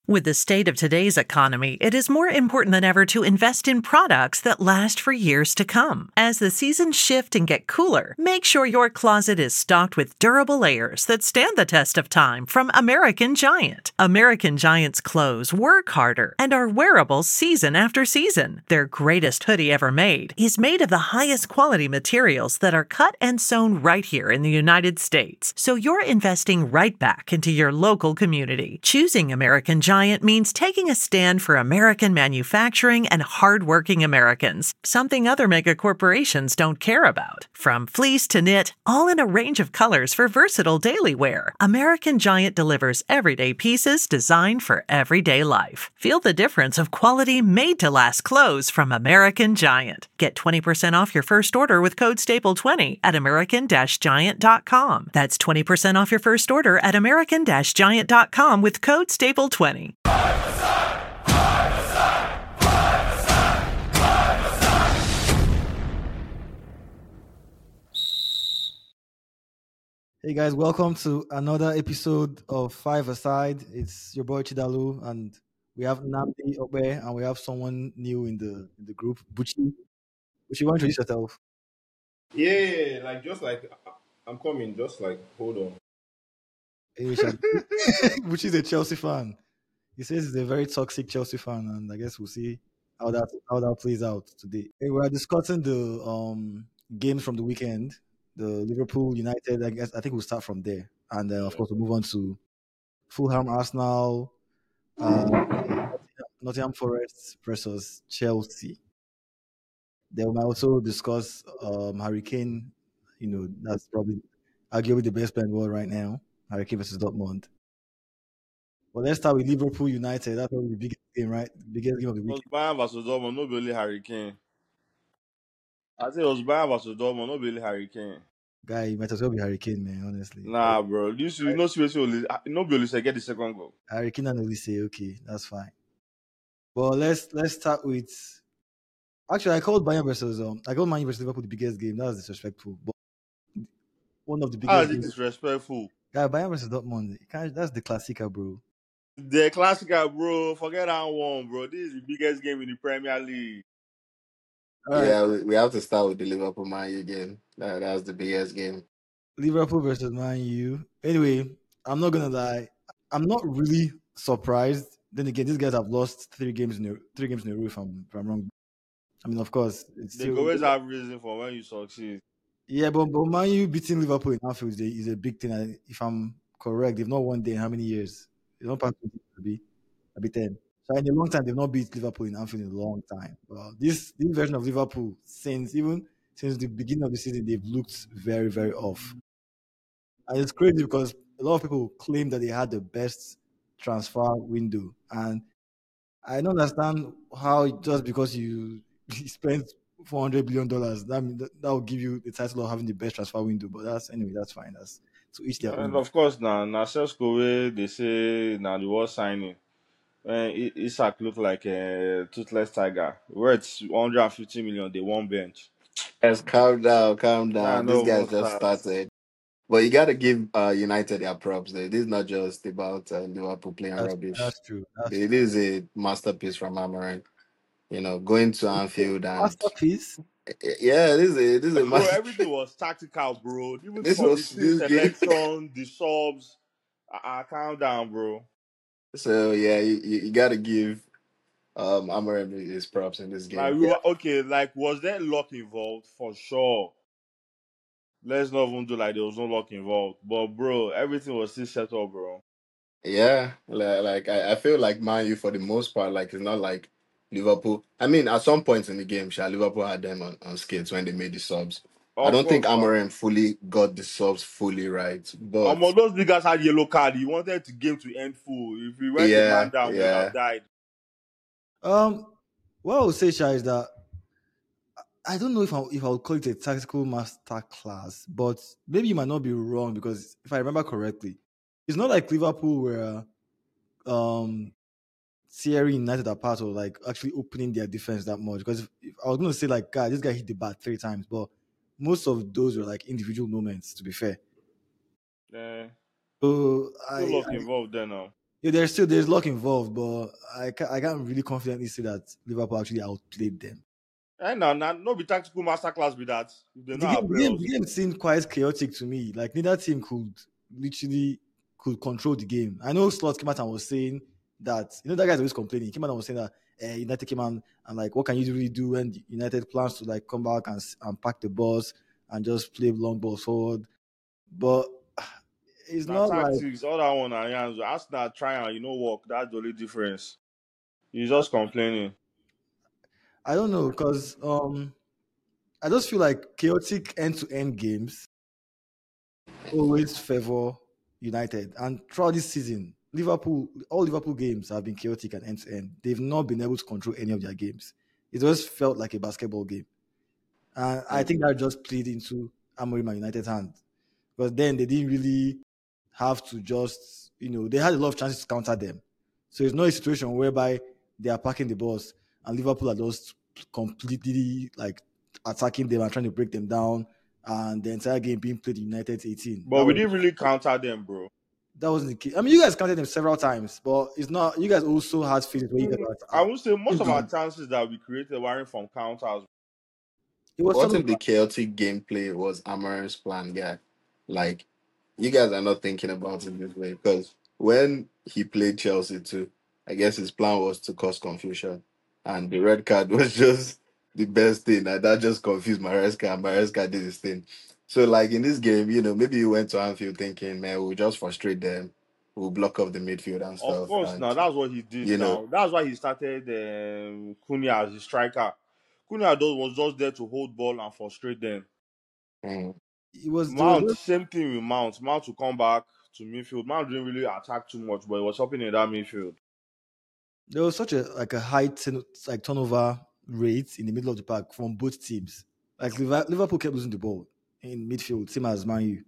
With the state of today's economy, it is more important than ever to invest in products that last for years to come. As the seasons shift and get cooler, make sure your closet is stocked with durable layers that stand the test of time from American Giant. American Giant's clothes work harder and are wearable season after season. Their greatest hoodie ever made is made of the highest quality materials that are cut and sewn right here in the United States. So you're investing right back into your local community. Choosing American Giant means taking a stand for American manufacturing and hardworking Americans, something other mega corporations don't care about. From fleece to knit, all in a range of colors for versatile daily wear, American Giant delivers everyday pieces designed for everyday life. Feel the difference of quality made-to-last clothes from American Giant. Get 20% off your first order with code STAPLE20 at american-giant.com. That's 20% off your first order at american-giant.com with code STAPLE20. Hey guys, welcome to another episode of Five Aside. It's your boy Chidalu, and we have Namdi Obe, and we have someone new in the group, Buchi. Buchi, why don't you introduce yourself? Yeah, like just like I'm coming, just like hold on. Hey, Richard. Buchi's a Chelsea fan. He says he's a very toxic Chelsea fan, and I guess we'll see how that plays out today. Hey, we are discussing the games from the weekend, the Liverpool United. I think we'll start from there, and then of course we'll move on to Fulham, Arsenal, Nottingham Forest versus Chelsea. Then we might also discuss Harry Kane. You know, that's probably arguably the best player in the world right now. Harry Kane versus Dortmund. Well, let's start with Liverpool United. That's probably the biggest game, right? The biggest game of the It was weekend. Bayern versus Dortmund, no be only Harry Kane. I say it was Bayern versus Dortmund, no be only Harry Kane. Guy, you might as well be Harry Kane, man, honestly. Nah, bro. This you know seriously only no be only say get the second goal. Harry Kane and Olise, okay, that's fine. Well, let's start with. Actually, I called Man U versus Liverpool the biggest game. That was disrespectful, but one of the How biggest is it games. disrespectful? Guy, Bayern versus Dortmund. That's the classica, bro. The classical, bro. Forget that one, bro. This is the biggest game in the Premier League. All right, Yeah, we have to start with the Liverpool Man U game. That's the biggest game. Liverpool versus Man U. Anyway, I'm not gonna lie. I'm not really surprised. Then again, these guys have lost three games in a row. If I'm wrong. I mean, of course, it's They still always have reason for when you succeed. yeah, but Man U beating Liverpool in Anfield is a big thing. And if I'm correct, they've not won there in how many years? They've not passed a bit 10. So in a long time, they've not beat Liverpool in Anfield in a long time. This version of Liverpool, since the beginning of the season, they've looked very, very off. And it's crazy because a lot of people claim that they had the best transfer window. And I don't understand how just because you spent $400 billion, that will give you the title of having the best transfer window. But that's fine. That's to each their And own. of course, now Sesko, they say now the world signing. Isak look like a toothless tiger. Worth 150 million, they won't bench. Let's calm down, calm Nah, down. These no guys more just start. started. But you got to give United their props there. This is not just about Liverpool playing rubbish. That's true. That's It true. is a masterpiece from Amaran. Going to Anfield and Masterpiece. yeah, this is a Bro, masterpiece. everything was tactical, bro. Even This from the was team this game. selection, the subs. Calm down, bro. So yeah, you got to give Amaran his props in this Like game. we were okay. Like, was there luck involved? For sure. Let's not even do like there was no luck involved. But bro, everything was still set up, bro. Yeah, like I feel like Man U for the most part, like it's not like Liverpool. I mean, at some points in the game, Liverpool had them on skates when they made the subs. I Of don't think course, now. Amorim fully got the subs fully right, but Those niggas had yellow card. He wanted the game to end full. If he went a man yeah, down, we would have yeah, died. What I would say, Sha, is that I don't know if I would call it a tactical master class, but maybe you might not be wrong because if I remember correctly, it's not like Liverpool were um tearing United apart or like actually opening their defense that much. Because if I was going to say like, God, this guy hit the bat 3 times, but most of those were like individual moments. To be fair, Yeah. so No luck involved there now. Yeah, there's luck involved, but I can't really confidently say that Liverpool actually outplayed them. And now, no be tactical masterclass with that. They know how to play The us. game seemed quite chaotic to me. Like neither team literally could control the game. I know Slot came out and was saying that that guy's always complaining. He came out and was saying that United came out and like what can you really do when United plans to like come back and pack the balls and just play long balls forward. But it's Now not like tactics, all that one and hands. Ask that try and work. That's the only difference. He's just complaining. I don't know because I just feel like chaotic end to end games always favor United. And throughout this season, all Liverpool games have been chaotic and end to end. They've not been able to control any of their games. It just felt like a basketball game. And I think that just played into Amorim and United's hand. Because then they didn't really have to just, they had a lot of chances to counter them. So it's not a situation whereby they are packing the balls and Liverpool are just completely like attacking them and trying to break them down and the entire game being played in United's 18. But we didn't really counter them, bro. That wasn't the case. I mean, you guys counted them several times, but it's not. You guys also had phases where you guys I would say most of our um, chances that we created weren't from counters. it was What some of if the chaotic gameplay was Amaranth's plan, guy? Like, you guys are not thinking about it this way because when he played Chelsea too, I guess his plan was to cause confusion, and the red card was just the best thing. And that just confused Maresca, and Maresca did his thing. So, like in this game, maybe you went to Anfield thinking, man, we'll just frustrate them, we'll block off the midfield and Of stuff, course, now and that's what he did. you know, Now that's why he started Cunha as a striker. Cunha was just there to hold ball and frustrate them. mm, it was there was Mount, same thing with Mount. Mount to come back to midfield. Mount didn't really attack too much, but he was helping in that midfield. there was such a high turnover rate in the middle of the park from both teams. Like Liverpool kept losing the ball in midfield, same as Man U,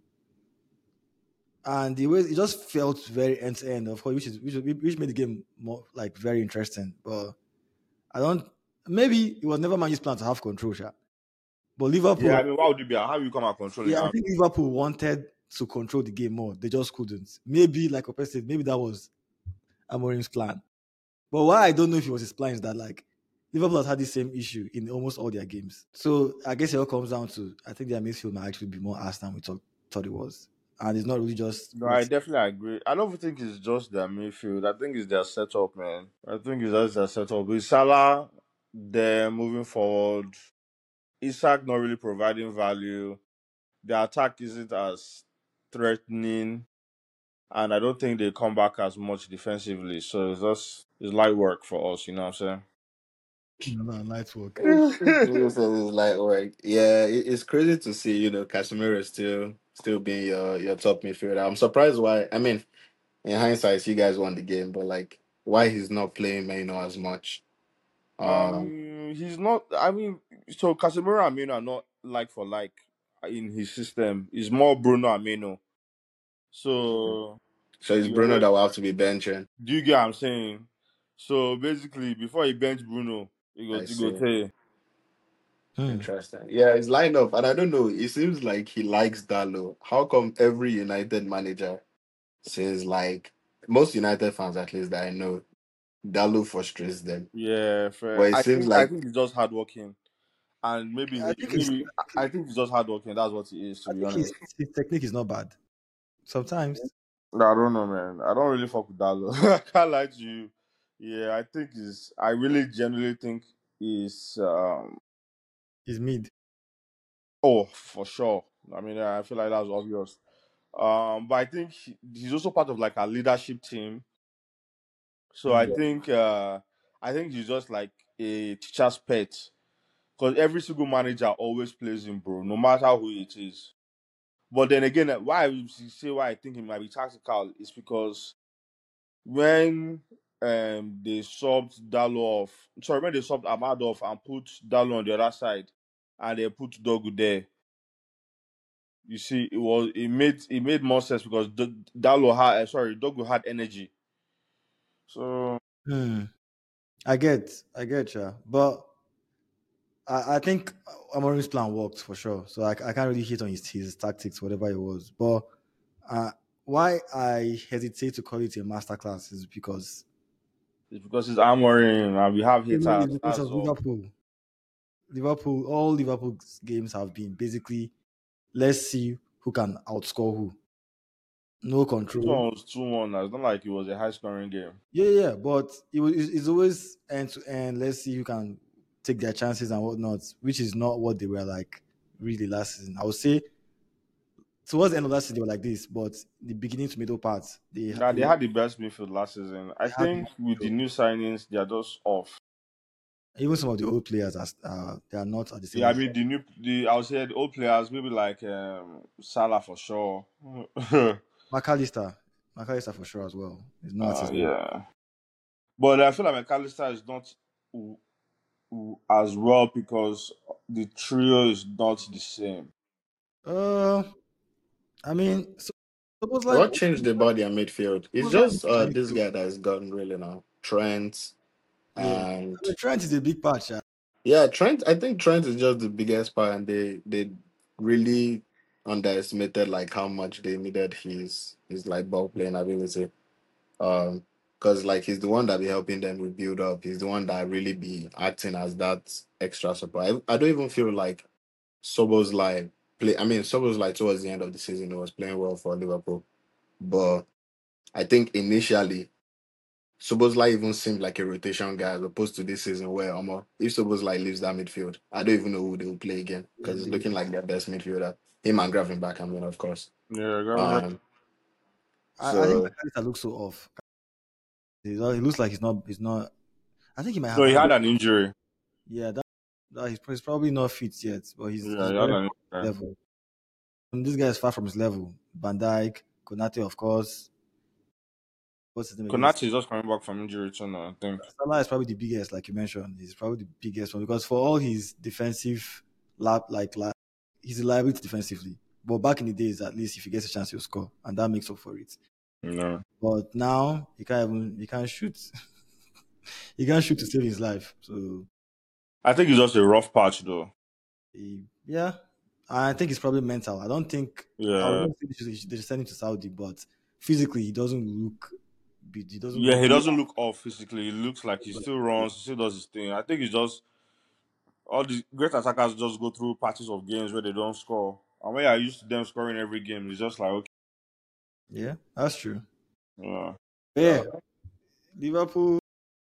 and the way it just felt very end to end. Of course, which made the game more like very interesting. But I don't. Maybe it was never Man U's plan to have control, sha. But Yeah, Liverpool, I mean, why would you be? How you come and controlling yeah, I him? think Liverpool wanted to control the game more. They just couldn't. Maybe, like Ope said, maybe that was Amorim's plan. But why I don't know if it was his plan is that like Liverpool has had the same issue in almost all their games. So I guess it all comes down to I think their midfield might actually be more ass than we thought it was, and it's not really just. No, I definitely agree. I don't think it's just their midfield. I think it's their setup, man. I think it's just their setup. With Salah, they're moving forward. Isak not really providing value. The attack isn't as threatening, and I don't think they come back as much defensively. So it's light work for us. You know what I'm No, light work. saying? it's like, right, yeah, it's crazy to see, Casemiro still being your top midfielder. I'm surprised why. I mean, in hindsight, you guys won the game, but like, why he's not playing Maino as much? Um, He's not. I mean, so Casemiro and Mino are not like for like in his system. It's more Bruno and Mino. So so it's yeah, Bruno that will have to be benching. do you get what I'm saying? So basically, before he bench Bruno, I he go see. tell you. Hmm. Interesting. Yeah, his lineup, and I don't know. It seems like he likes Dalo. How come every United manager says like most United fans, at least that I know, Dalo frustrates them. Yeah, fair. But it seems I like think he's just hardworking, and I think maybe I think he's just hardworking. That's what he is, to be honest. his technique is not bad. Sometimes No, I don't know, man. I don't really fuck with Dalo. I can't lie to you. Yeah, I think is. I really genuinely think is. he's mid. Oh, for sure. I mean, I feel like that's obvious. But I think he's also part of like a leadership team. So Hmm. I think he's just like a teacher's pet. Because every single manager always plays him, bro, no matter who it is. But then again, why I think he might be tactical is because when they subbed Dalo off, sorry, when they subbed Ahmad off and put Dalo on the other side, and they put Dogu there, you see, it made more sense because Dogu had energy. So Hmm. I get you. But I think Amorim's plan worked for sure. So I can't really hit on his tactics, whatever it was. But uh, why I hesitate to call it a masterclass is because It's because it's Amorim and we have haters. it's because That's of all. Liverpool. All Liverpool games have been basically let's see who can outscore who. No This control. one was 2-1. It's not like it was a high scoring game. Yeah, but it's always end to end. Let's see who can take their chances and whatnot, which is not what they were like really last season. I would say towards the end of last season they were like this, but the beginning to middle part Now they had the best midfield last season. I they had think with the new signings, they are just off. even some of the old players are they are not at the same Yeah, I level. mean the I would say the old players, maybe like Salah for sure. McAllister for sure as well. He's not at his level. Yeah, but I feel like McAllister is not as well because the trio is not the same. Uh, I mean, suppose like What changed about their midfield? It's suppose like just this guy that has gotten really now. Trent yeah. and I mean, Trent is a big part. Yeah. yeah, Trent. I think Trent is just the biggest part, and they really underestimated like how much they needed his like ball playing ability. Um, because like he's the one that be helping them rebuild up. He's the one that really be acting as that extra support. I don't even feel like Sobos like play. I mean, Sobos like towards the end of the season he was playing well for Liverpool, but I think initially Sobos even seemed like a rotation guy as opposed to this season where if Sobos leaves that midfield, I don't even know who they will play again Yeah, because it's looking like their best midfielder. Him and Gravenberch, I mean, of course. Yeah, Gabriel. Um, I think so McAllister looks so off. He looks like he's not. He's not. I think he might No, have. he had an injury. Yeah, he's probably not fit yet, but Yeah, he's he had very an far from his injury. level. And this guy is far from his level. Van Dijk, Konate, of course. What's his name again? Konate is just coming back from injury too now, I think. Salah is probably the biggest, like you mentioned. He's probably the biggest one because for all his defensive he's a liability defensively. But back in the days, at least if he gets a chance, he'll score, and that makes up for it. No. But now he can't shoot. He can't shoot to save his life. So I think it's just a rough patch though. yeah, I think it's probably mental. I don't think I would Yeah. not say they should send him to Saudi, but physically he doesn't look. He doesn't Yeah, look. he doesn't look off physically. He looks like he still runs, he still does his thing. I think it's just all the great attackers just go through patches of games where they don't score. And when you're used to them scoring every game, it's just like okay. Yeah, that's true. Yeah. Yeah, Liverpool.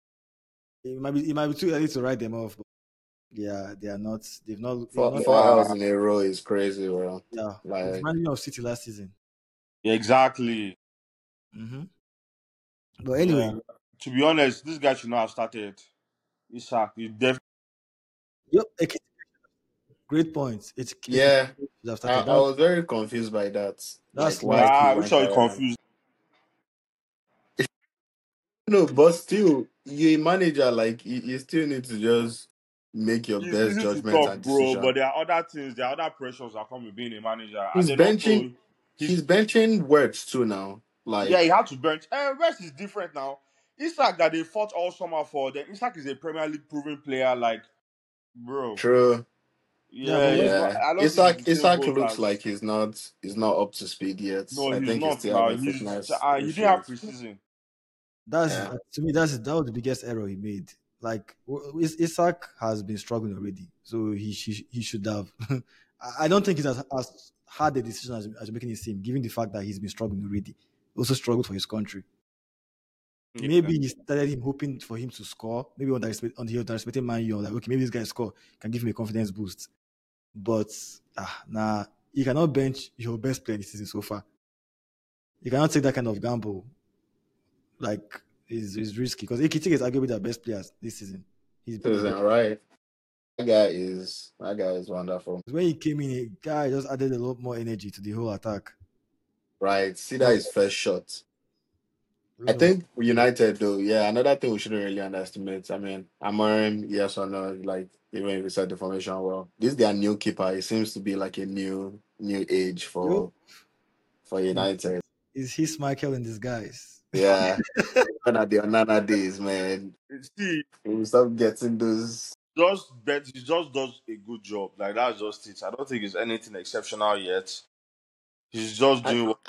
It might be too early to write them off. But yeah, they are not. They've not. four hours in a row is crazy, bro. Yeah, it's Like reminding me of City last season. Yeah, exactly. hmm But anyway, Yeah. To be honest, this guy should not have started. Isak, he definitely. yep, great point. yeah, Should have I, started. I was very confused by that. Like That's why last. he I'm went sure he ahead. confused. No, but still, you a manager, like you still need to just make your It's best easy to judgment talk, and bro, decision. but there are other things, there are other pressures that come with being a manager. And He's then benching also, he's he's benching words too now. yeah, he Like had to bench. West is different now. Isak that they fought all summer for, then Isak is a Premier League proven player, like, bro. true. Yeah, but Yeah, West, Yeah. I don't think it's Isaac the same Isaac boat looks as. like he's not up to speed yet. No, I he's think he's not still now. having fitness He didn't have issues. preseason. that's Yeah. to me that was the biggest error he made. Like Isak has been struggling already, so he should have. I don't think he's as hard a decision as making it seem, given the fact that he's been struggling already. Also struggled for his country. Yeah. Maybe he started him hoping for him to score. Maybe on the underestimated Man U, like okay, maybe this guy score can give him a confidence boost. But nah, you cannot bench your best player this season so far. You cannot take that kind of gamble. Like is risky because Ekitike is arguably their best players this season. He's been their Isn't best. right. That guy is wonderful. When he came in, a guy just added a lot more energy to the whole attack. Right. See that But his first shot. I I don't know. think United though, yeah, another thing we shouldn't really underestimate. I mean, Amorim, yes or no, like even if we set the formation well. This is their new keeper. It seems to be like a new age Yo, for United. is his Michael in disguise? Yeah. When at the Onana days, man. See, We stop getting those. he just does a good job. Like that's just it. I don't think it's anything exceptional yet. He's just I, doing what.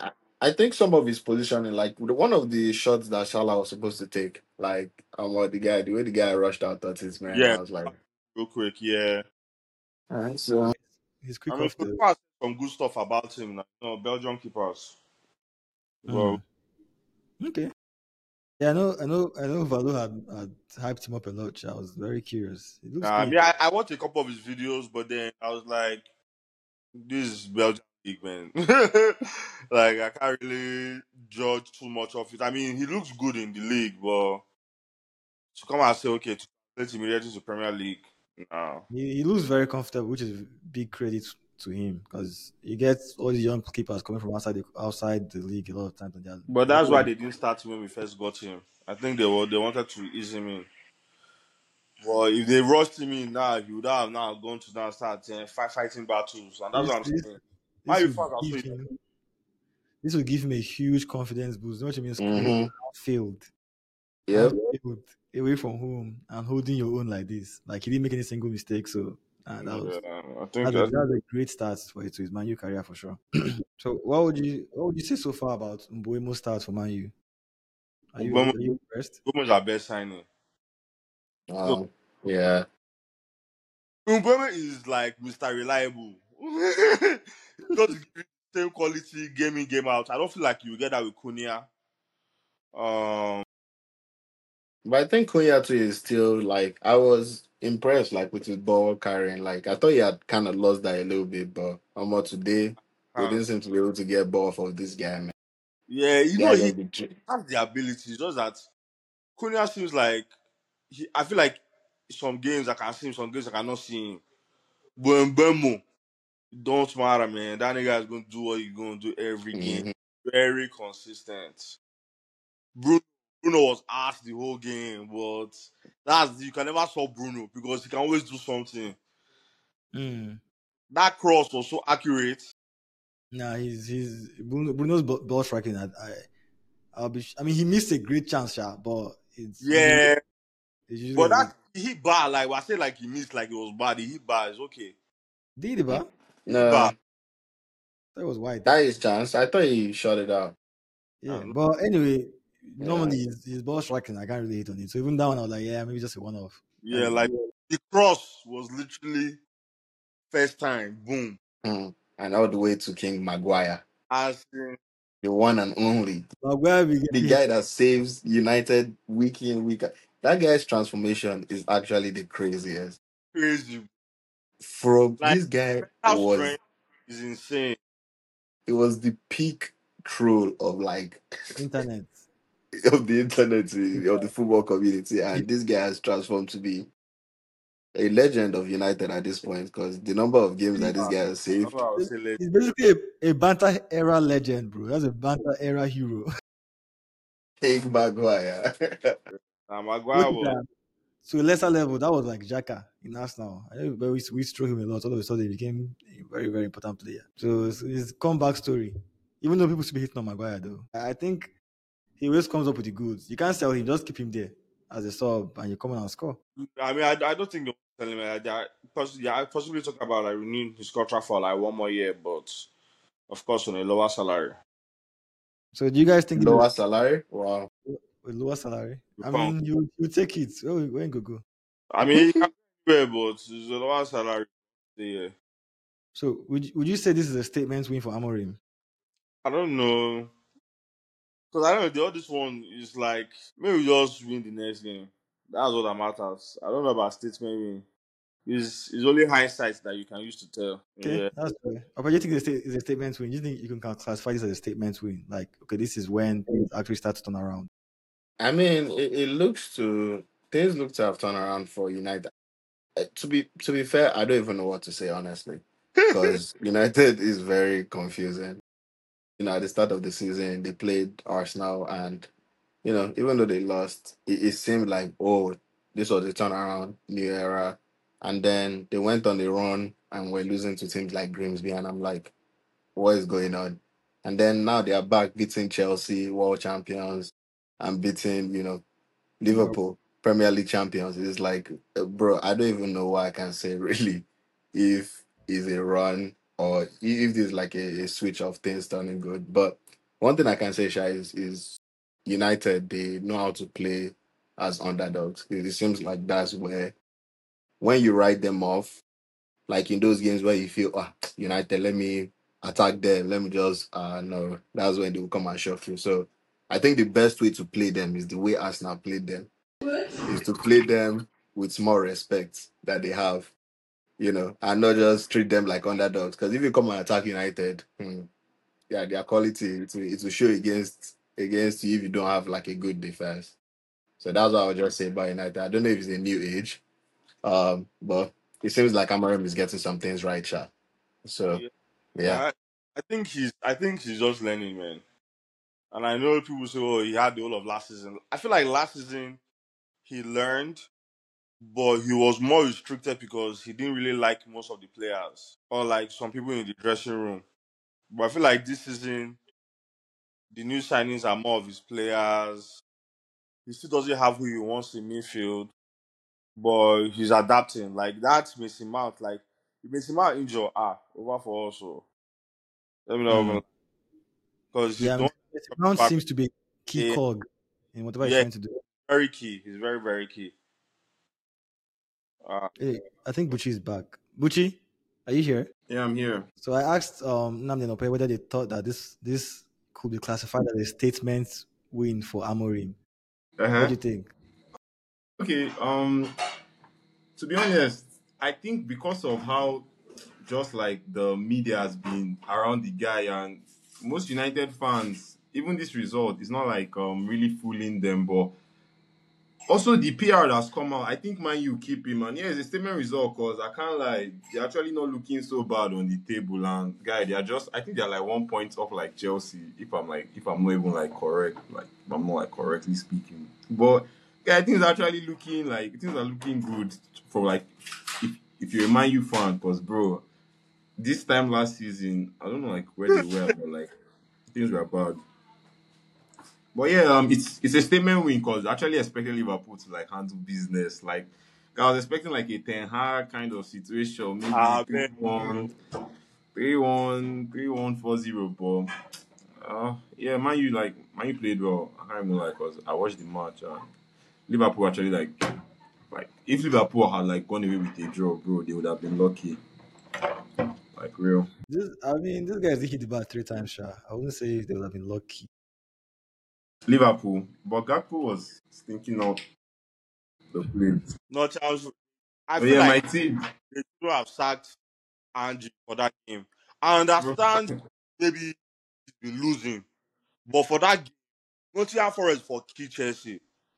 I think some of his positioning, like one of the shots that Shala was supposed to take, like the way the guy rushed out at his man, Yeah, I was like, real quick. Yeah, alright, so He's I quick mean, off so the. far, some good stuff about him. Now. Belgium keepers. Well, Mm. Okay. Yeah, I know. Valo had hyped him up a lot. I was very curious. It looks I good. mean, I watched a couple of his videos, but then I was like, this is Belgium league, man. Like, I can't really judge too much of it. I mean, he looks good in the league, but to come and say, okay, to translate immediately to Premier League, no. He looks very comfortable, which is big credit to him because he gets all the young keepers coming from outside the league a lot of times. And But they're that's very, why they didn't start him when we first got him. I think they wanted to ease him in. Well, if they rushed him in now, he would have now gone to now start fighting battles, and that's this what I'm this saying. My this would fans are give so him this would give him a huge confidence boost. You know what I mean? Playing mm-hmm. outfield, Yep. outfield, away from home, and holding your own like this. Like he didn't make any single mistake, so I think that's a great start for to his Man U career for sure. So what would you say so far about Mbuemo's start for Man U? Obama Are you impressed? is our best signing. So Yeah. Obama is like Mr. Reliable. Just give you the same quality game in game out. I don't feel like you get that with Kunia. Um, But I think Koyatu is still like I was impressed like with his ball carrying. Like I thought he had kind of lost that a little bit, but almost today they hands. didn't seem to be able to get ball off of this guy, man. Yeah, Guy he just be has the ability. It's just that Kunia seems like I feel like some games I can see him, some games I cannot see him. But Mbemo, don't matter, man. That nigga is going to do what he's going to do every game. mhm. Very consistent. Bruno, Bruno was asked the whole game, but you can never stop Bruno because he can always do something. Mm. That cross was so accurate. Nah, Bruno's ball striking. I mean, he missed a great chance, but Yeah, it's usually but a good. that he hit bar like I say like he missed like it was bad. He hit bar. It's okay. Did he, but He hit bar. No, that was wide. that is chance. I thought he shot it out. Yeah, And, but anyway, Yeah. normally his ball striking, I can't really hit on it. So even that one, I was like, yeah, maybe just a one off. yeah, like the cross was literally first time. Boom. Mm. And all the way to King Maguire, As in, the one and only, Maguire be the getting guy that saves United week in week out. That guy's transformation is actually the craziest. crazy. From Like this guy mental strength is insane. it was the peak troll of like internet. of the internet of the football community, and this guy has transformed to be a legend of United at this point because the number of games that this guy has That's saved. what I was saying. He's basically a banter era legend, bro. That's a banter era hero. King Maguire. Maguire Which is, was to a lesser level, that was like Xhaka in Arsenal. I know, but we threw him a lot. All of a sudden, he became a very, very important player. So it's his comeback story. Even though people should be hitting on Maguire, though, I think he always comes up with the goods. You can't sell him; just keep him there as a sub, and you come on and score. I mean, I don't think they're telling me that. I possibly talk about like renewing his contract for like one more year, but of course on a lower salary. So do you guys think Lower salary? Wow. with lower salary? The I pound. mean, you take it. When go. I mean, he can be fair, but it's a lower salary. Yeah. So would you say this is a statement win for Amorim? I don't know. Because I don't know, the other one is like, maybe we just win the next game. That's what that matters. I don't know about statement win. It's only hindsight that you can use to tell. Okay, Yeah. that's fair. But do you think it's a statement win? Do you think you can classify this as a statement win? Like, okay, this is when things actually start to turn around. I mean, it looks to things look to have turned around for United. To be fair, I don't even know what to say honestly, because United is very confusing. At the start of the season, they played Arsenal, and even though they lost, it seemed like, oh, this was a turnaround, new era. And then they went on the run and were losing to teams like Grimsby, and I'm like, what is going on? And then now they are back beating Chelsea, world champions, and beating, Liverpool, Premier League champions. It's like, bro, I don't even know what I can say really if it's a run or if there's like a switch of things turning good. But one thing I can say, Sha, is United, they know how to play as underdogs. It seems like that's where, when you write them off, like in those games where you feel, United, let me attack them, let me just, no, that's when they will come and shock you. So I think the best way to play them is the way Arsenal played them, is to play them with more respect that they have, and not just treat them like underdogs. Because if you come and attack United, yeah, their quality it will show against you if you don't have like a good defense. So that's what I would just say about United. I don't know if it's a new age, but it seems like Amarim is getting some things right, Sha. So Yeah, yeah. yeah. I think he's just learning, man. And I know people say, "Oh, he had the whole of last season." I feel like last season he learned, but he was more restricted because he didn't really like most of the players, or like some people in the dressing room. But I feel like this season the new signings are more of his players. He still doesn't have who he wants in midfield, but he's adapting. Like that Mason Mount, like if Mason Mount injured, over for us. So let me Hmm. know because he's Yeah, not Mount back. seems to be key Yeah, cog in whatever he's yeah, trying to do. very key. He's very very key. Uh, Hey, I think Bucci is back. Bucci, are you here? Yeah, I'm here. So I asked Namdi Nope whether they thought that this could be classified as a statement win for Amorim. What do Uh-huh. you think? Okay. To be honest, I think because of how just like the media has been around the guy and most United fans, even this result is not like really fooling them, but also the PR that's come out, I think Man U keep him, and yeah, it's a statement result because I can't lie, they're actually not looking so bad on the table, and guy, they are just, I think they're like 1 point off like Chelsea, if I'm not even like correct, like if I'm not like correctly speaking, but yeah, I think it's actually looking like things are looking good for like if you're a Man U fan, because bro, this time last season, I don't know like where they were, but like things were bad. But yeah, it's a statement win because actually expecting Liverpool to like handle business. Like I was expecting like a Ten Hag kind of situation, maybe man, bro. 3-1, 3-1, 4-0. But yeah, Man U played well. I can't even like because I watched the match and Liverpool actually like if Liverpool had like gone away with a draw, bro, they would have been lucky. Like real. This guy hit the bar 3 times, sure. I wouldn't say they would have been lucky. Liverpool. But Gakpo was stinking out the play. No chance. I But feel yeah, my like team. they should have sacked Angie for that game. I Bro. understand maybe he's been losing, but for that game, Nottingham Forest for key Chelsea.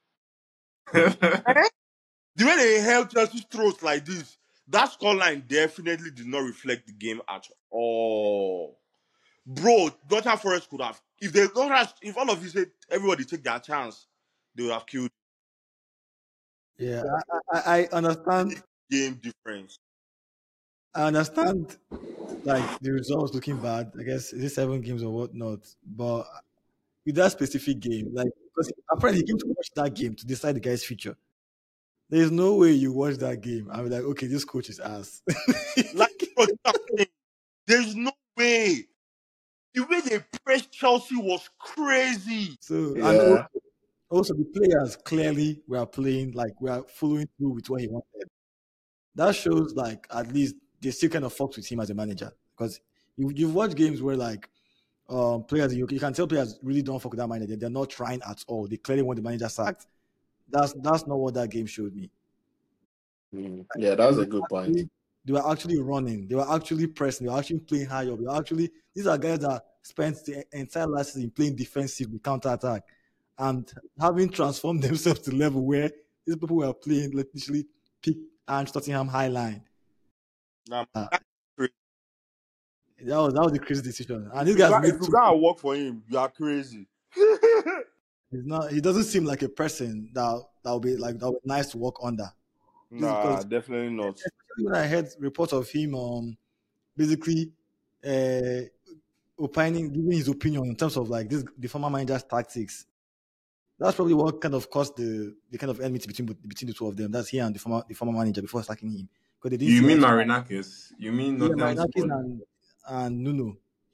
Eh? The way they held Chelsea's throats like this, that scoreline definitely did not reflect the game at all. Bro, Nottingham Forest could have, if they don't have, if all of you said everybody take their chance, they would have killed Yeah, I understand. game difference. I understand like the results looking bad. I guess it is 7 games or whatnot. But with that specific game, like because apparently he came to watch that game to decide the guy's future. There's no way you watch that game. I'm like, okay, this coach is ass. Like, bro, there's no way. The way they pressed Chelsea was crazy. So and Yeah. also the players clearly were playing like we are following through with what he wanted. That shows like at least they still kind of fucked with him as a manager because you've watched games where like players you can tell players really don't fuck with that manager. They're not trying at all. They clearly want the manager sacked. That's not what that game showed me. Yeah, that They was were a good point. actually running. They were actually pressing. They were actually playing high up. They were actually these are guys that spent the entire last season playing defensively, counter attack, and having transformed themselves to the level where these people were playing like, literally peak and Tottenham high line. Nah, Uh, that's crazy. that was the crazy decision. And these If you guys got if made you two. gotta work for him, you are crazy. He's not. He doesn't seem like a person that will be like that would be nice to work under. This is Nah, because definitely not. especially when I heard reports of him basically uh, opining, giving his opinion in terms of like this the former manager's tactics. That's probably what kind of caused the kind of enmity between the two of them. That's he and the former manager before sacking him because they didn't You see eye mean to eye. Marinakis? You mean Yeah, Nottingham Marinakis squad? and Nuno.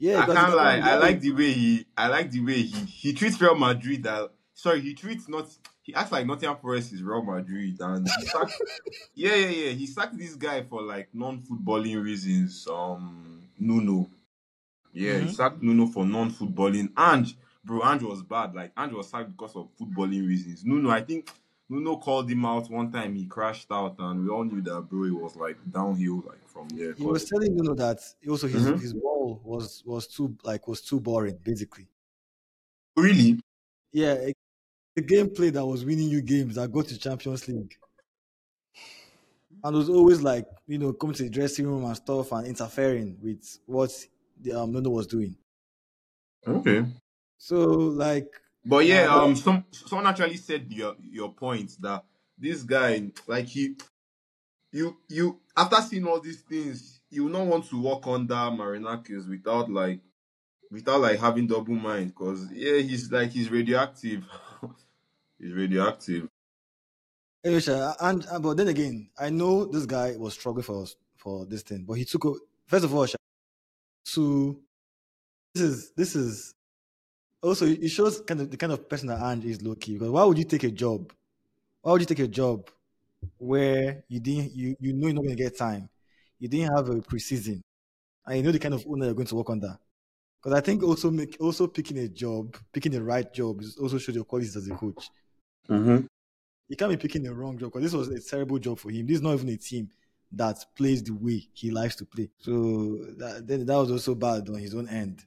Yeah, I because can't lie. the guy I like the way he treats Real Madrid. That sorry, he treats not. He acts like Nottingham Forest is Real Madrid, and he sacked. Yeah, yeah, yeah. He sacked this guy for like non-footballing reasons. Nuno. Yeah, he hmm sacked Nuno for non-footballing. And bro, Ange was bad. Like Ange was sacked because of footballing reasons. Nuno, I think Nuno called him out one time. He crashed out, and we all knew that bro. It was like downhill, like from there. he was Cause telling that also Mhm. his ball was too boring, basically. Really, Yeah, the gameplay that was winning you games that got to Champions League. And was always like, coming to the dressing room and stuff and interfering with what the Nuno was doing. okay. So like, But yeah, nah, that, someone actually said your point that this guy, like you after seeing all these things, you will not want to walk under Marinakis without like having double mind because yeah, he's radioactive. He's radioactive. anyway, and but then again, I know this guy was struggling for this thing, but he took first of all to this is also it shows kind of the kind of person that Ange is low key. Because why would you take a job? Why would you take a job where you know you're not going to get time, you didn't have a preseason, and you know the kind of owner you're going to work under? Because I think also picking the right job is also shows your qualities as a coach. Mm-hmm. You can't be picking the wrong job because this was a terrible job for him. This is not even a team that plays the way he likes to play. So that was also bad on his own end.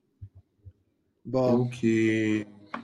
But Okay.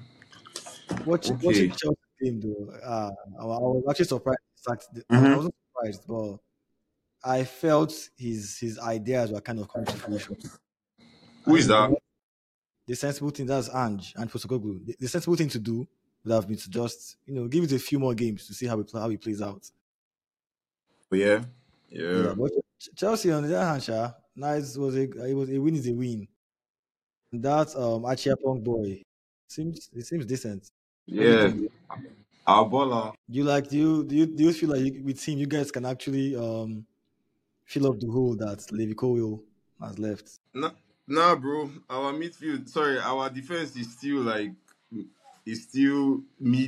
watching Okay. the Chelsea game though, I was actually surprised. I Mm-hmm. wasn't surprised, but I felt his ideas were kind of coming to fruition. I Who is think that? the sensible thing that's and Postecoglou. The sensible thing to do would have been to just give it a few more games to see how he plays out. Oh, yeah. Yeah, Yeah. but Chelsea on the other hand, nice was a win is a win. That Achiapong boy seems decent. What do you Yeah. think? Our baller. Do you feel like with him you guys can actually fill up the hole that Levi Colwill has left? Nah, nah, bro. Our midfield, sorry, our defense is still like is still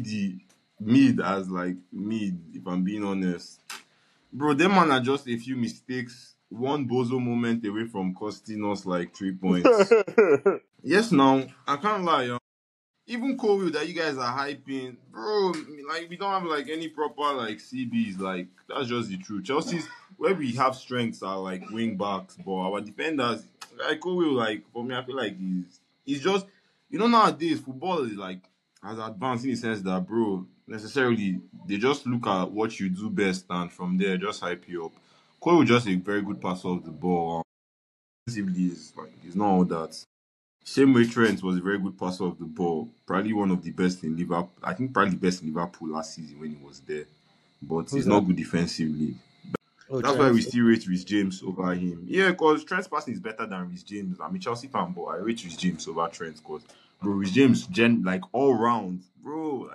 mid as like mid. If I'm being honest, bro, them man are just a few mistakes. One bozo moment away from costing us like 3 points. Yes, now I can't lie. Even Kobe that you guys are hyping, bro. Like we don't have like any proper like CBs. Like that's just the truth. Chelsea's where we have strengths are like wing backs, but our defenders, like Kobe, like for me, I feel like he's just nowadays football is like has advanced in the sense that bro necessarily they just look at what you do best and from there just hype you up. Kobe just a very good passer of the ball. Defensively, is like he's not all that. Same way Trent was a very good passer of the ball. Probably one of the best in Liverpool. I think probably the best in Liverpool last season when he was there. But Who's he's not that? good defensively. Oh, That's why Trent. we still rate Rhys James over him. Yeah, because Trent's passing is better than Rhys James. I'm a Chelsea fan, but I rate Rhys James over Trent because bro, Rhys James like all round, bro,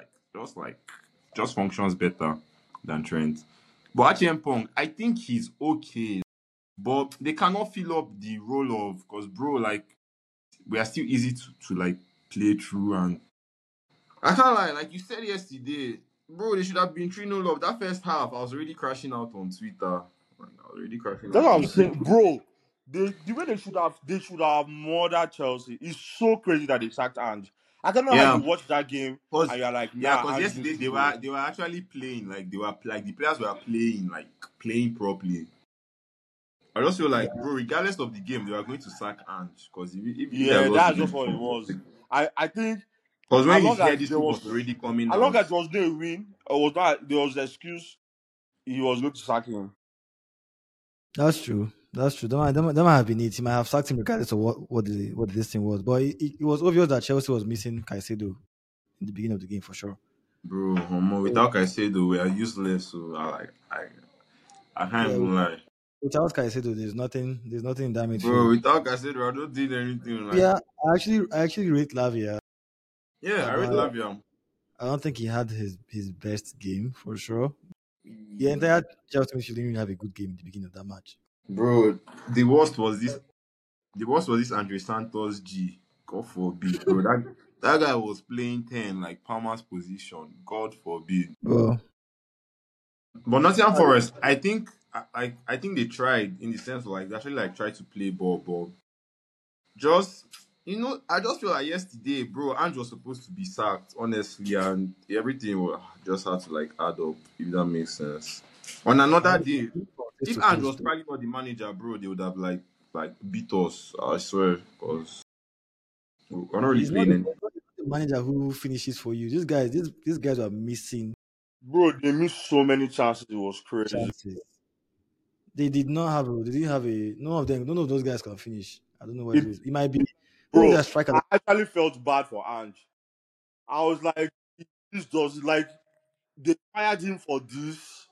just functions better than Trent. But HM Pong, I think he's okay. But they cannot fill up the role of because bro, like we are still easy to like play through and I can't lie, like you said yesterday, bro, they should have been 3-0 up. That first half, I was already crashing out on Twitter. Like, I was already crashing That's out what on I'm saying, Twitter. bro. The way they should have murdered Chelsea. It's so crazy that they sacked Ange. I don't know how you Yeah, watch that game and you're like, nah, cause Ange needs yesterday to they go. were actually playing like they were like the players were playing like playing properly. I just feel Yeah, like, bro, regardless of the game, they were going to sack Ange because if you guys Yeah, lost the that's game, just what it was. I think because when as you long hear as this there stuff was was already coming as long out, as there was no win or was not there was the excuse he was going to sack him. that's true. That's true. That might have been it. He might have sacked him regardless of what this thing was. But it was obvious that Chelsea was missing Caicedo in the beginning of the game for sure. bro, So, without Caicedo, we are useless. So I can't yeah, even lie. without Caicedo, there's nothing in that Bro, midfield. without Caicedo, I don't did anything. Like, Yeah, I actually rate Lavia, yeah, I rate but Lavia. I don't think he had his best game for sure. The entire Chelsea midfield didn't even have a good game in the beginning of that match. Bro, the worst was this. The boss was this Andre Santos G. God forbid, bro. That guy was playing 10 like Palmer's position. God forbid. Well, But Nottingham Forest, I think they tried in the sense of like they actually like tried to play ball, but just I just feel like yesterday, bro, Ange was supposed to be sacked, honestly, and everything just had to like add up, if that makes sense. On another day, face if to Ange face, was though. probably not the manager, bro, they would have like beat us, I swear, because we're not really He's not playing any. the manager who finishes for you. These guys are missing Bro, they missed so many chances. It was crazy. chances. They did not have. They didn't have a. None of them. None of those guys can finish. I don't know what it It, is. It might be maybe bro, their striker. I actually felt bad for Ange. I was like, this does like they fired him for this.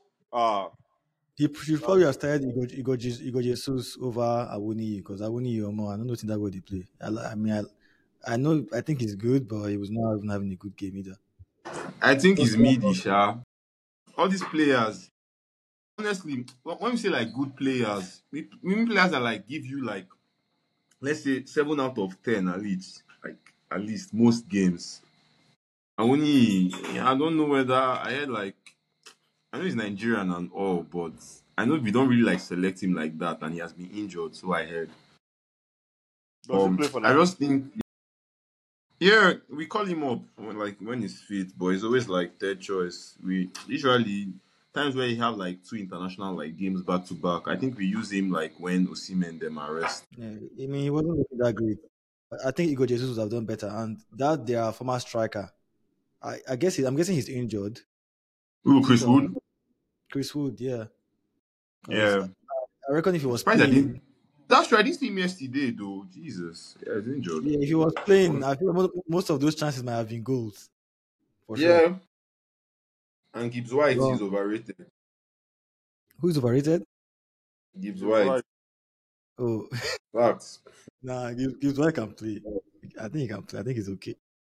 He should probably have started Igor Jesus over Awuni because Awuni Yomo. I don't know if that way they play. I mean, I know. I think he's good, but he was not even having a good game either. I think Just he's midi, sha. All these players, honestly, when we say like good players, we mean players that like give you like let's say 7 out of 10 at least most games. And only I don't know whether I had like I know he's Nigerian and all, but I know we don't really like select him like that, and he has been injured, so I heard. does he play for I Nigeria? just think yeah, we call him up when he's fit, but he's always like third choice. We usually times where you have like two international like games back to back. I think we use him like when Osimhen them arrest. yeah, I mean, he wasn't looking that great. I think Igor Jesus would have done better, and that their former striker. I guess I'm guessing he's injured. Ooh, Is it Chris Wood. Chris Wood? Yeah, because Yeah, I reckon if he I'm was surprised I playing, didn't. That's true. I didn't see him yesterday though. Jesus, yeah, he's injured. yeah, if he was playing, I feel most of those chances might have been goals for sure. Yeah, and Gibbs White is Well, overrated. who's overrated? Gibbs He's White, right. Oh, facts. nah, Gibbs White can play. I think he can play. I think he's okay.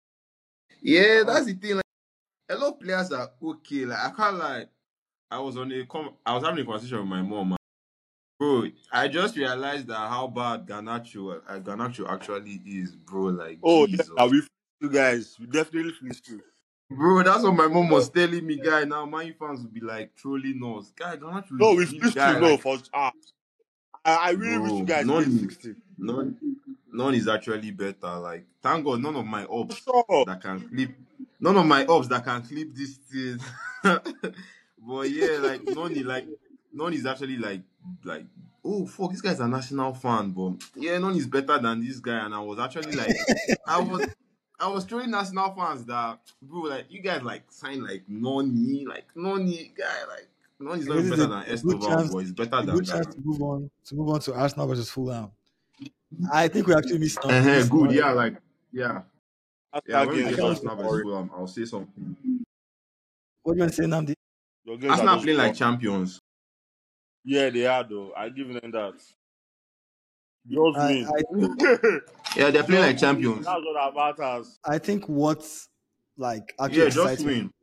Yeah, that's the thing. Like, a lot of players are okay. Like I can't like. I was having a conversation with my mom. Bro, I just realized that how bad Garnacho actually is, bro. Like Oh Jesus, yeah, we fleeced you guys. We definitely fleeced you. bro. That's what my mom was telling me, guy. Now Man U fans will be like trolling us, guy. Garnacho No, is we really fleeced you. guy. No, Like, for I really wish you bro, guys made 60. none is actually better. Like, thank God, For sure. none of my ops that can clip this thing. But yeah, none is actually like oh fuck, this guy's a national fan, but yeah, none is better than this guy. And I was actually like, I was I was trolling national fans that bro, like you guys like sign like Noni guy, like Noni is not This even is better than a good Estoval, chance. but he's better A than good chance Ghana. to move on to Arsenal versus Fulham. I think we actually missed Good, one. yeah, like yeah. Yeah, After when we I games get to can't are wait. so Arsenal versus boring. Fulham, I'll say something. What do you want to say, Namdi? Your games are Arsenal are just playing like boring. champions. Yeah, they are though. I give them that. Just win. I think Yeah, they're playing like Just win. champions. That's what that matters. I think what like actually Yeah, just excites me win.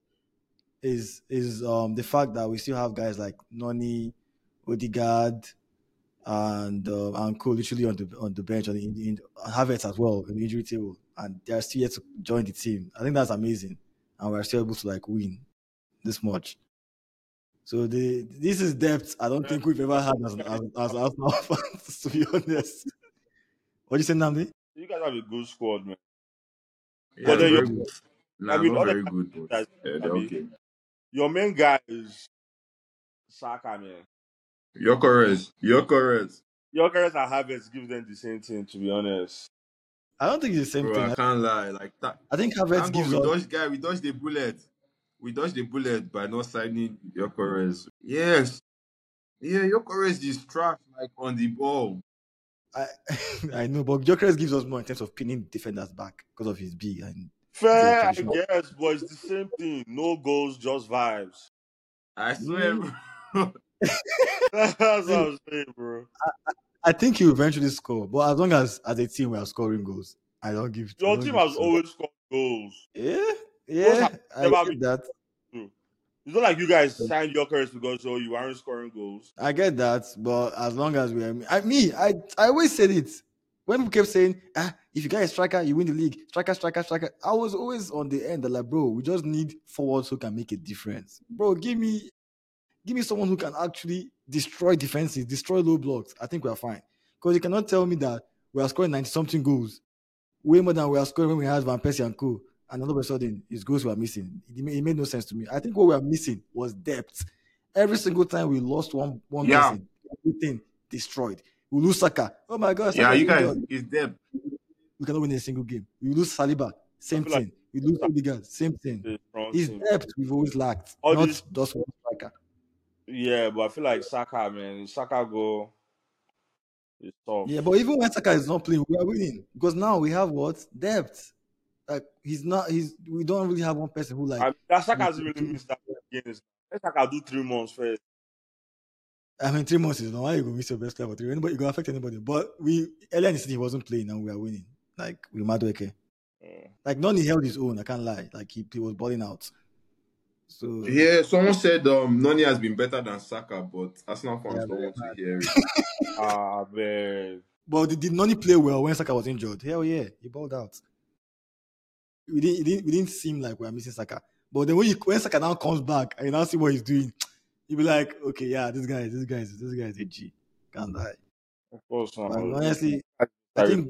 is the fact that we still have guys like Noni, Odegaard, and Cole literally on the bench in Havertz as well in the injury table, and they are still yet to join the team. I think that's amazing, and we're still able to like win this much. So this is depth I don't Yeah, think we've ever had as Arsenal fans, to be honest. What do you say, Namdi? you guys have a good squad, man. Yeah, But then very good. I Nah, mean, not other very good, but guys, yeah, I they're mean, okay. your main guy is Saka, man. You're correct. You're correct. Your and Havertz give them the same thing, to be honest. I don't think it's the same Bro, I thing. can't lie. Like that. I think Havertz Thank God gives us. we dodged the bullet. We dodged the bullet by not signing Yokeres. Yes. Yeah, Yokeres is trash like on the ball. I I know, but Gyökeres gives us more in terms of pinning defenders back because of his big and he's a Fair, I traditional. guess, but it's the same thing. No goals, just vibes. I swear, Mm, bro. That's what I'm saying, bro. I think he will eventually score, but as long as a team we are scoring goals, I Your don't team give has so. always scored goals. Yeah, Those yeah, have I never been get that. true. It's not like you guys signed Jokeris because you aren't scoring goals. I get that, but as long as we are, I always said it. When people kept saying, if you get a striker, you win the league. Striker, striker, striker. I was always on the end that like, bro, we just need forwards who can make a difference. Bro, give me someone who can actually destroy defenses, destroy low blocks. I think we are fine. Because you cannot tell me that we are scoring 90 something goals, way more than we are scoring when we had Van Persie and Co. And all of a sudden, it's goals we are missing. It made no sense to me. I think what we are missing was depth. Every single time we lost one Yeah, person, everything destroyed. We lose Saka. Oh my God, yeah, Saka is you guys injured. is depth. We cannot win a single game. We lose Saliba, I same feel like thing. We lose Odegaard, same thing. the strong It's team. depth we've always lacked, All not this, just one striker. yeah, but I feel like Saka, man, Saka go is tough. Yeah, but even when Saka is not playing, we are winning because now we have what depth. Like he's not. We don't really have one person who I like. mean, that Saka We, hasn't really missed that many games. Let Saka do 3 months first. I mean, 3 months is not why you go miss your best player for 3. Anybody, you go affect anybody. But we earlier in the season he wasn't playing and we are winning. Like we Madueke. Mm. Like none he held his own. I can't lie. Like he was balling out. So Yeah, someone said Noni has been better than Saka, but Arsenal fans yeah, don't very want to bad. hear it. Man. But did Noni play well when Saka was injured? Hell yeah, he balled out. We didn't seem like we were missing Saka. But then when Saka now comes back and you now see what he's doing, you'll be like, okay, yeah, this guy is a G. Can't lie. Of course, But no. honestly, I think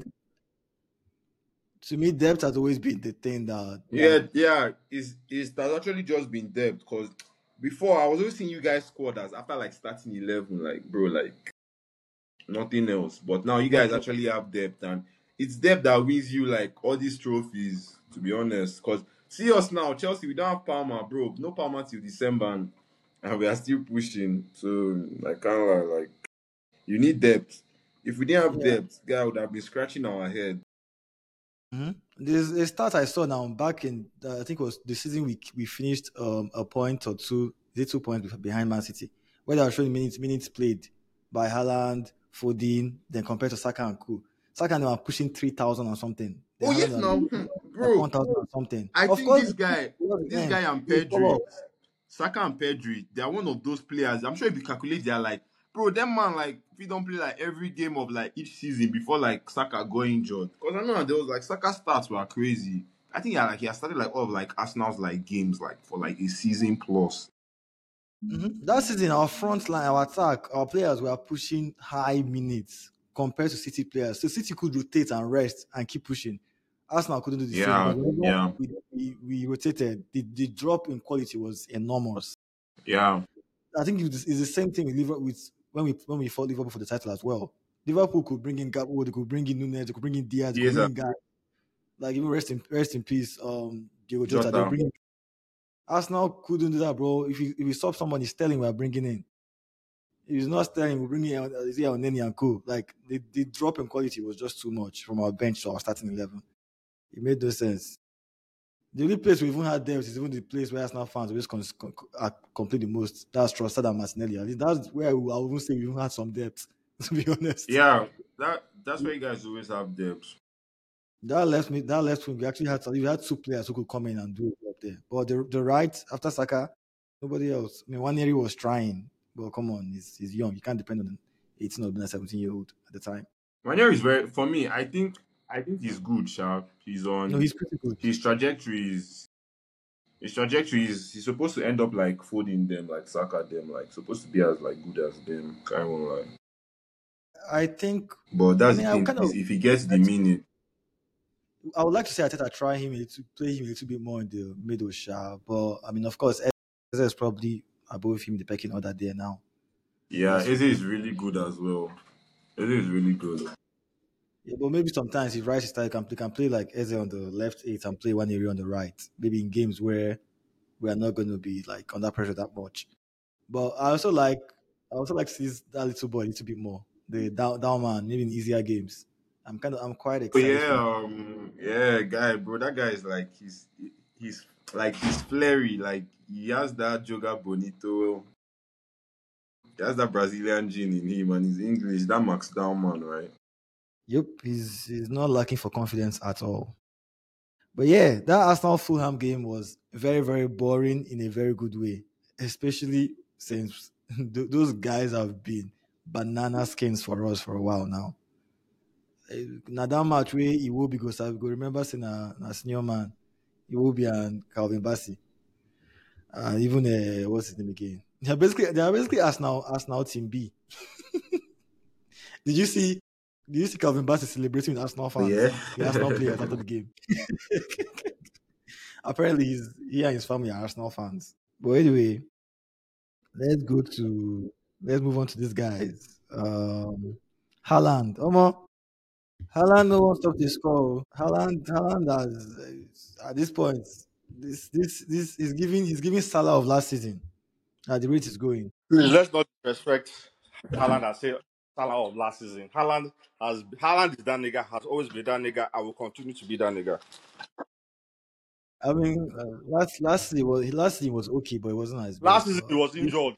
to me, depth has always been the thing that Yeah, yeah, is that's actually just been depth because before I was always seeing you guys squad as after like starting 11, like bro, like nothing else. But now you guys nothing. actually have depth, and it's depth that wins you like all these trophies. To be honest, because see us now, Chelsea, we don't have Palmer, bro. No Palmer till December, and we are still pushing. So I can't lie, like you need depth. If we didn't have Yeah. depth, guy would have been scratching our head. There's a stat I saw now back in I think it was the season we finished a point or two, is it 2 points behind Man City, where they were showing minutes played by Haaland, Foden, then compared to Saka and Co. Saka and they were pushing 3,000 or something. Then Oh Haaland yes, was now, like bro. 1,000 or something. I Of think course, this guy, towards the this end, guy and he fall Pedri, off. Saka and Pedri, they are one of those players. I'm sure if you calculate, they are like, bro, them man like if you don't play like every game of like each season before like Saka got injured. Because I know there was like Saka stats were crazy. I think he has started like all of like Arsenal's like games like for like a season plus. That season, our front line, our attack, our players were pushing high minutes compared to City players. So City could rotate and rest and keep pushing. Arsenal couldn't do the same because Yeah, yeah, we rotated. The drop in quality was enormous. yeah, I think it's the same thing with Liverpool with when we fought Liverpool for the title as well. Liverpool could bring in Gakpo, they could bring in Nunes, they could bring in Diaz, they could yes, bring in guys like even rest in peace, Diego Jota. They'll Jota. bring in. Arsenal couldn't do that, bro. If we stop somebody, Sterling, we're bringing in. If it's not Sterling, we're bringing in Neni and Co. Like the drop in quality was just too much from our bench to our starting 11. It made no sense. The only place we even had depth is even the place where Arsenal fans always complete the most. That's Trossard and Martinelli. At least that's where I would even say we even had some depth, to be honest. Yeah, that's why you guys always have depth. That left wing, we had two players who could come in and do it up there. But the right after Saka, nobody else. I mean, Waneri was trying, but come on, he's young. You can't depend on an 18 or 17-year-old at the time. Manier is very for me. I think he's good, sharp. He's No, on he's pretty good. his trajectory is he's supposed to end up like folding them, like Saka them, like supposed to be as like good as them. Kind of like, I think. but I that's the mean, thing. Is if he gets the minute, I would like to say Arteta try him to play him a little bit more in the middle, but I mean, of course, Eze is probably above him in the pecking order there now. yeah, Yes. Eze is really good as well. Eze is really good. Yeah, but maybe sometimes if Rice is style can play like Eze on the left eight and play one area on the right. Maybe in games where we are not going to be like under pressure that much. But I also like to see that little boy a little bit more. The down man, maybe in easier games. I'm quite But excited yeah, for him. yeah, guy, bro, that guy is like he's like he's flary. Like he has that Joga Bonito. He has that Brazilian gene in him, and he's English. That Max Down man, right? Yep, he's not lacking for confidence at all. But yeah, that Arsenal Fulham game was very, very boring in a very good way, especially since those guys have been banana skins for us for a while now. Now that match where he will be go remember saying a senior man, he will be and Calvin Bassey. Even what's his name again? They are basically Arsenal team B. Did you see Calvin Bassey celebrating with Arsenal Yeah. fans, the Arsenal players after the game? Apparently he and his family are Arsenal fans. But anyway, let's go to let's move on to these guys. Haaland. Haaland no one stop the score. Haaland has at this point this is giving Salah of last season at the rate it's going. Please, let's not disrespect Haaland and say Salah of last season. Haaland is that nigga, has always been that nigga. I will continue to be that nigga. I mean, last season was okay, but it wasn't as Last best. season he But was injured.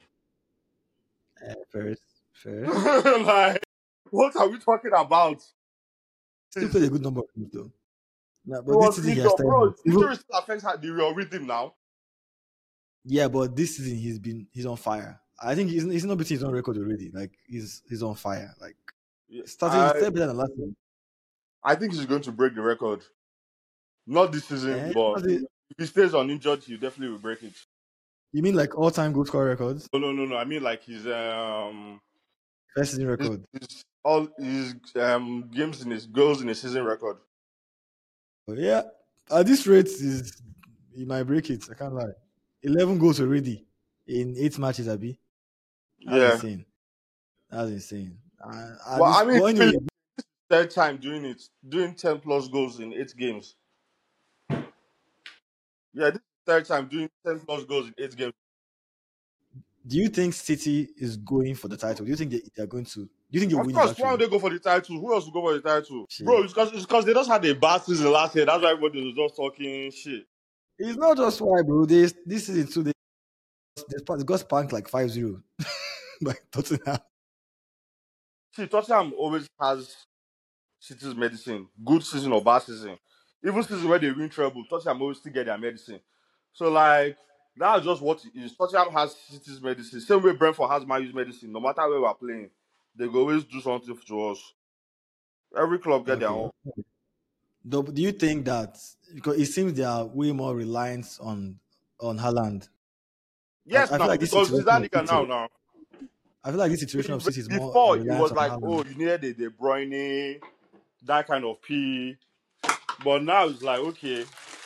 fair. Like, what are we talking about? Still played a good number of games though. Nah, He but this was season he has injured, bro. started. Injury still affects the real rhythm now. Yeah, but this season he's on fire. I think he's not beating his own record already. Like he's on fire. Like Yeah, started better than last season. I think he's going to break the record. Not this season, but Was it- if he stays uninjured, he definitely will break it. You mean like all time goal scorer records? No. I mean like his First season record. all his games in his goals in a season record. But yeah, at this rate he might break it. I can't lie. 11 goals already in 8 matches, Abi. That's Yeah. insane. That's insane. Well, I mean, anyway, third time doing 10 plus goals in 8 games. Yeah, this is third time doing 10 plus goals in 8 games. do you think City is going for the title? Do you think they're going to? Do you think they'll Of win course, it? why would Actually, they go for the title? Who else will go for the title? Shit. Bro, it's because they just had a bad season last year. That's why everybody was just talking shit. It's not just why, bro. This season too, they got spanked like 5-0 by Tottenham. See, Tottenham always has City's medicine. Good season or bad season. Even season where they win treble, Tottenham always still get their medicine. So, like, that's just what it is. Tottenham has City's medicine. Same way Brentford has Man U's medicine. No matter where we're playing, they go always do something to us. Every club get their own. Do you think that because it seems they are way more reliant on Haaland? Yes, I feel now, like this because he's that situation nigga of now. I feel like this situation of City is more Before, it reliant was on like, Haaland. oh, you needed the De Bruyne, that kind of P. But now it's like, okay,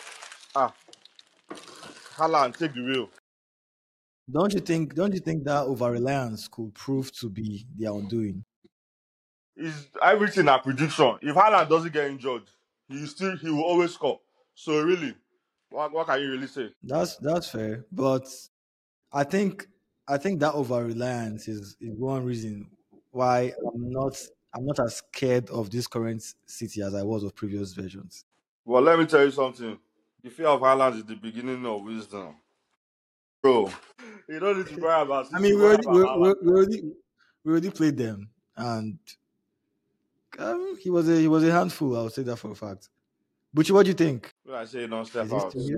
Haaland, take the wheel. Don't you think that over reliance could prove to be their undoing? Is everything a prediction. If Haaland doesn't get injured, he will always score. So really, what can you really say? That's fair, but I think that over reliance is one reason why I'm not as scared of this current City as I was of previous versions. Well, let me tell you something. The fear of Haaland is the beginning of wisdom, bro. You don't need to worry about. I mean, we already played them, and he was a handful. I would say that for a fact. But what do you think? When I say don't step Is he out, still here?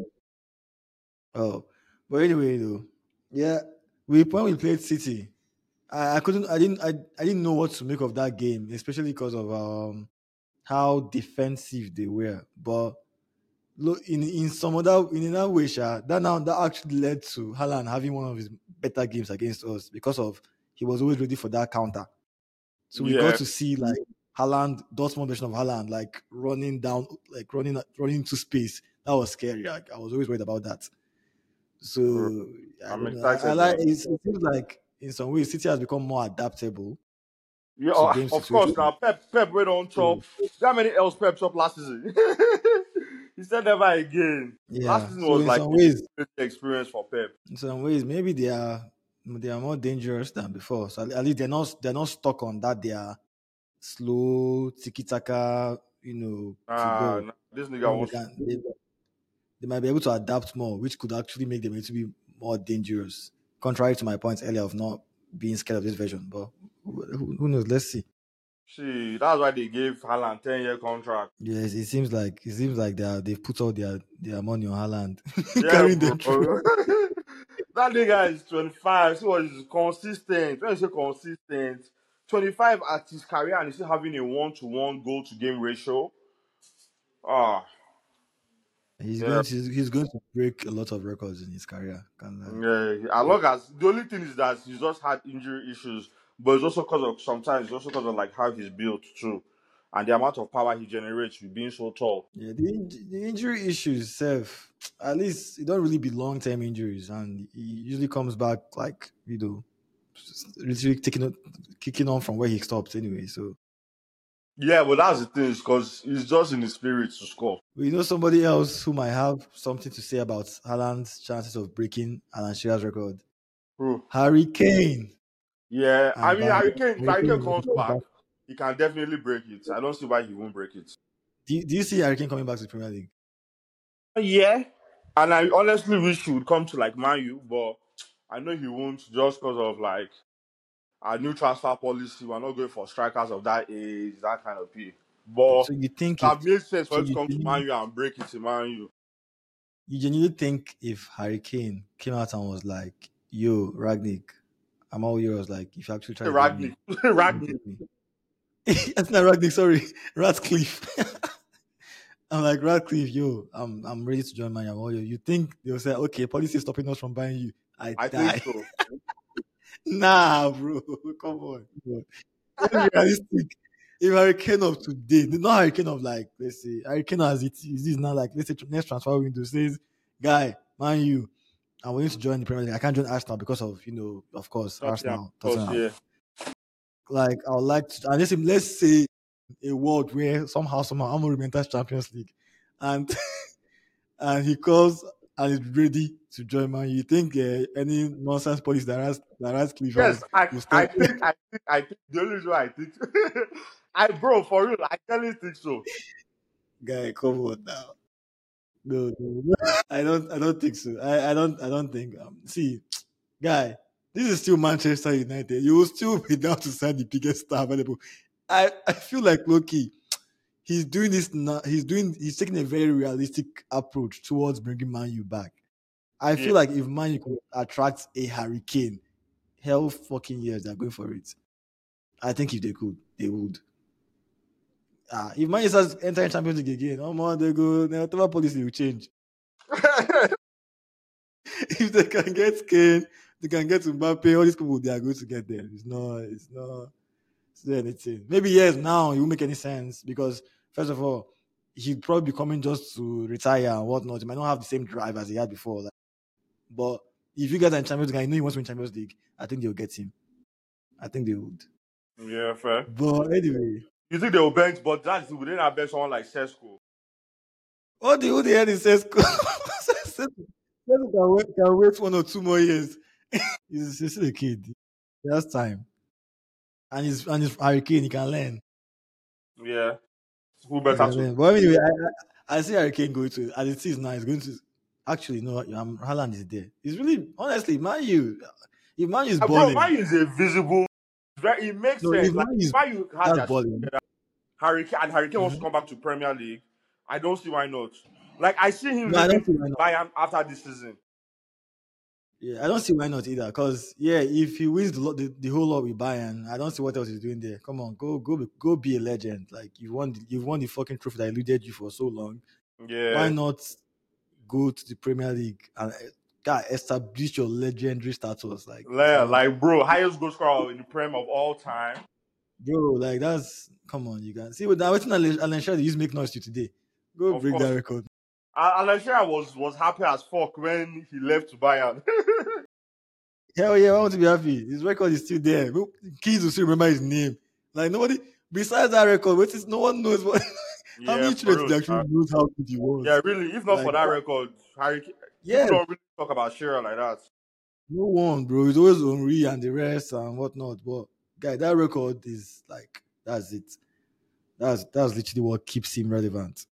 Oh, but anyway, though, yeah, when we played City, I didn't know what to make of that game, especially because of how defensive they were. But look, in another way, that actually led to Haaland having one of his better games against us because of he was always ready for that counter. So we got to see like Haaland, Dortmund version of Haaland, like running down, like running into space. That was scary. Like, I was always worried about that. So I'm I don't know. excited. I like it seems like in some ways City has become more adaptable Yeah, to game of course. situations. Now Pep went on top. How many else Pep chop last season? He said never again. Yeah. Last season So was in like some ways, a experience for Pep. maybe they are more dangerous than before. So at least they're not stuck on that. They are slow tiki taka, football. Nah, this nigga wants. They might be able to adapt more, which could actually make them a little bit more dangerous. Contrary to my points earlier of not being scared of this version, but who knows? Let's see. See, that's why they gave Haaland 10-year contract. Yes, it seems like they've put all their money on Haaland, Yeah, carrying them bro. through. That nigga is 25. So he's consistent. When you say consistent, 25 at his career and he's still having a 1-to-1 goal to game ratio. Ah, yeah. He's going to break a lot of records in his career. Can't lie. Yeah, as long as the only thing is that he's just had injury issues, but it's also because of sometimes it's also because of like how he's built too, and the amount of power he generates with being so tall. Yeah, the injury issues, Seth, at least it don't really be long term injuries, and he usually comes back like literally kicking on from where he stopped anyway. So Yeah, but that's the thing is because he's just in the spirit to score. we know somebody else who might have something to say about Haaland's chances of breaking Alan Shearer's record. Bro. Harry Kane Yeah, I and mean, Bayern. If Harry Kane comes back, he can definitely break it. I don't see why he won't break it. Do you see Harry Kane coming back to the Premier League? Yeah, and I honestly wish he would come to like Man U, but I know he won't just because of like our new transfer policy. We're not going for strikers of that age, that kind of pay. But So you think if that makes sense for so him to come to Man U and break it in Man U. you genuinely think if Harry Kane came out and was like, "Yo, Ragnick, I'm all yours," like if you actually try to get Ragnick, me, you will Ragnick. get me. That's not Ragnick, sorry, Ratcliffe. I'm like Radcliffe, yo, I'm ready to join Man U. You think they'll say, okay, policy is stopping us from buying you? I I think die. so. Nah, bro, come on. Let's be realistic. If Hurricane of today, not Hurricane of like, let's say, Hurricane as it is this now like, let's say next transfer window says, guy, Man U, I'm willing to join the Premier League. I can't join Arsenal because of, of course, Tottenham, Arsenal, of course, Tottenham. yeah. Like, I would like to, and let's say a world where somehow, Amorim enters Champions League. And and he calls and is ready to join Man. You think any nonsense police that has Cliff Yes, has will stop? I think the only reason why I think, bro, for real, I really think so. Guy, come on now. No, no, no. I don't think so. I don't think. See, guy, this is still Manchester United. You will still be down to sign the biggest star available. I feel like Loki. He's doing this now. He's taking a very realistic approach towards bringing Man U back. I Yeah, feel like if Man U could attract a Hurricane, hell fucking yes, they're going for it. I think if they could, they would. If Man U starts entering Champions League again, oh man, they go. The whatever policy will change. If they can get Kane, they can get Mbappe. All these people, they are going to get there. It's not anything. Maybe yes, now it won't make any sense because first of all, he'd probably be coming just to retire and whatnot. He might not have the same drive as he had before. But if you guys are in Champions League, I know he wants to win Champions League. I think they'll get him. I think they would. yeah, fair. But anyway, You think they will bench, but that's within our bench someone like Sesko. what the who the hell is Sesko? Sesko can wait 1 or 2 more years. He's still a kid. He has time. And he's Hurricane, he can learn. Yeah, who He better can to? learn. But anyway, I see Hurricane going to as it is now, he's going to actually no Haaland is there. He's really honestly Man U. If Man U is Bro, balling, mine is a visible. It makes no, sense. if Like Man U is why you had that's that shit balling. together. Harry Kane wants to Mhm. come back to Premier League. I don't see why not. Like I see him No, I leaving don't see why not. Bayern after this season. Yeah, I don't see why not either. Because yeah, if he wins the whole lot with Bayern, I don't see what else he's doing there. Come on, go be a legend. Like you've won the fucking trophy that eluded you for so long. Why Yeah, not go to the Premier League and God, establish your legendary status? Like yeah, like bro, highest goal scorer in the Prem of all time. bro, like that's come on, you can see with that. Waiting Alan Shearer use make noise to today. Go Of break that course, record. Alan Shearer was happy as fuck when he left to Bayern. Hell yeah, I want to be happy. His record is still there. Kids will still remember his name. Like nobody besides that record, which is no one knows what how Yeah, many for children real. today actually knows how good he Yeah, was. really. If not for Like that record, people yes, don't really talk about Shearer like that. no one, bro. He's always Henri and the rest and whatnot. But guy, that record is like that's it. That's literally what keeps him relevant.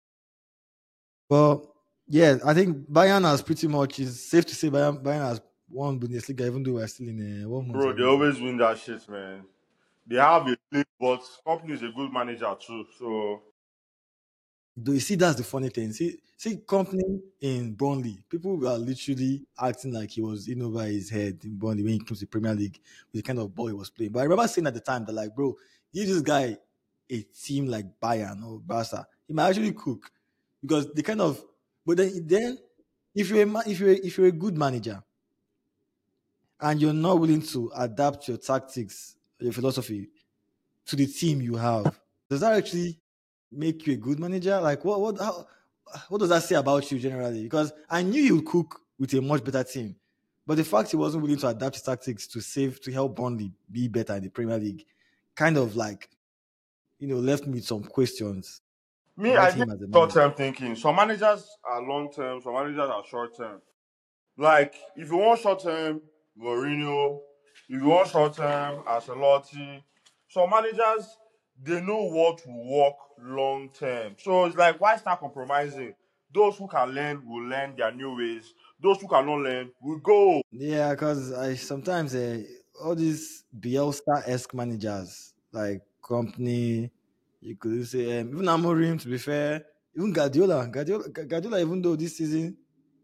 But yeah, I think Bayern has pretty much it's safe to say Bayern has won Bundesliga, even though we're still in 1 month Bro, they away from always win that shit, man. They have a league, but company is a good manager too. So Do you see that's the funny thing? See, company in Burnley, people were literally acting like he was in over his head in Burnley when he came to the Premier League with the kind of ball he was playing. But I remember saying at the time that, like, bro, give this guy a team like Bayern or Barca, he might actually cook because the kind of. But then if you're if you're a good manager and you're not willing to adapt your tactics, your philosophy to the team you have, does that actually make you a good manager? Like what does that say about you generally? Because I knew he would cook with a much better team, but the fact he wasn't willing to adapt his tactics to help Burnley be better in the Premier League, kind of like left me with some questions Me, I about think him as a short manager. term thinking. Some managers are long term, some managers are short term. Like, if you want short term, Mourinho. If you want short term, Ancelotti. Some managers, they know what will work long term. So it's like, why start compromising? Those who can learn will learn their new ways. Those who cannot learn will go. Yeah, because I sometimes all these Bielsa-esque managers like company, you could say even Amorim. To be fair, even Guardiola. Even though this season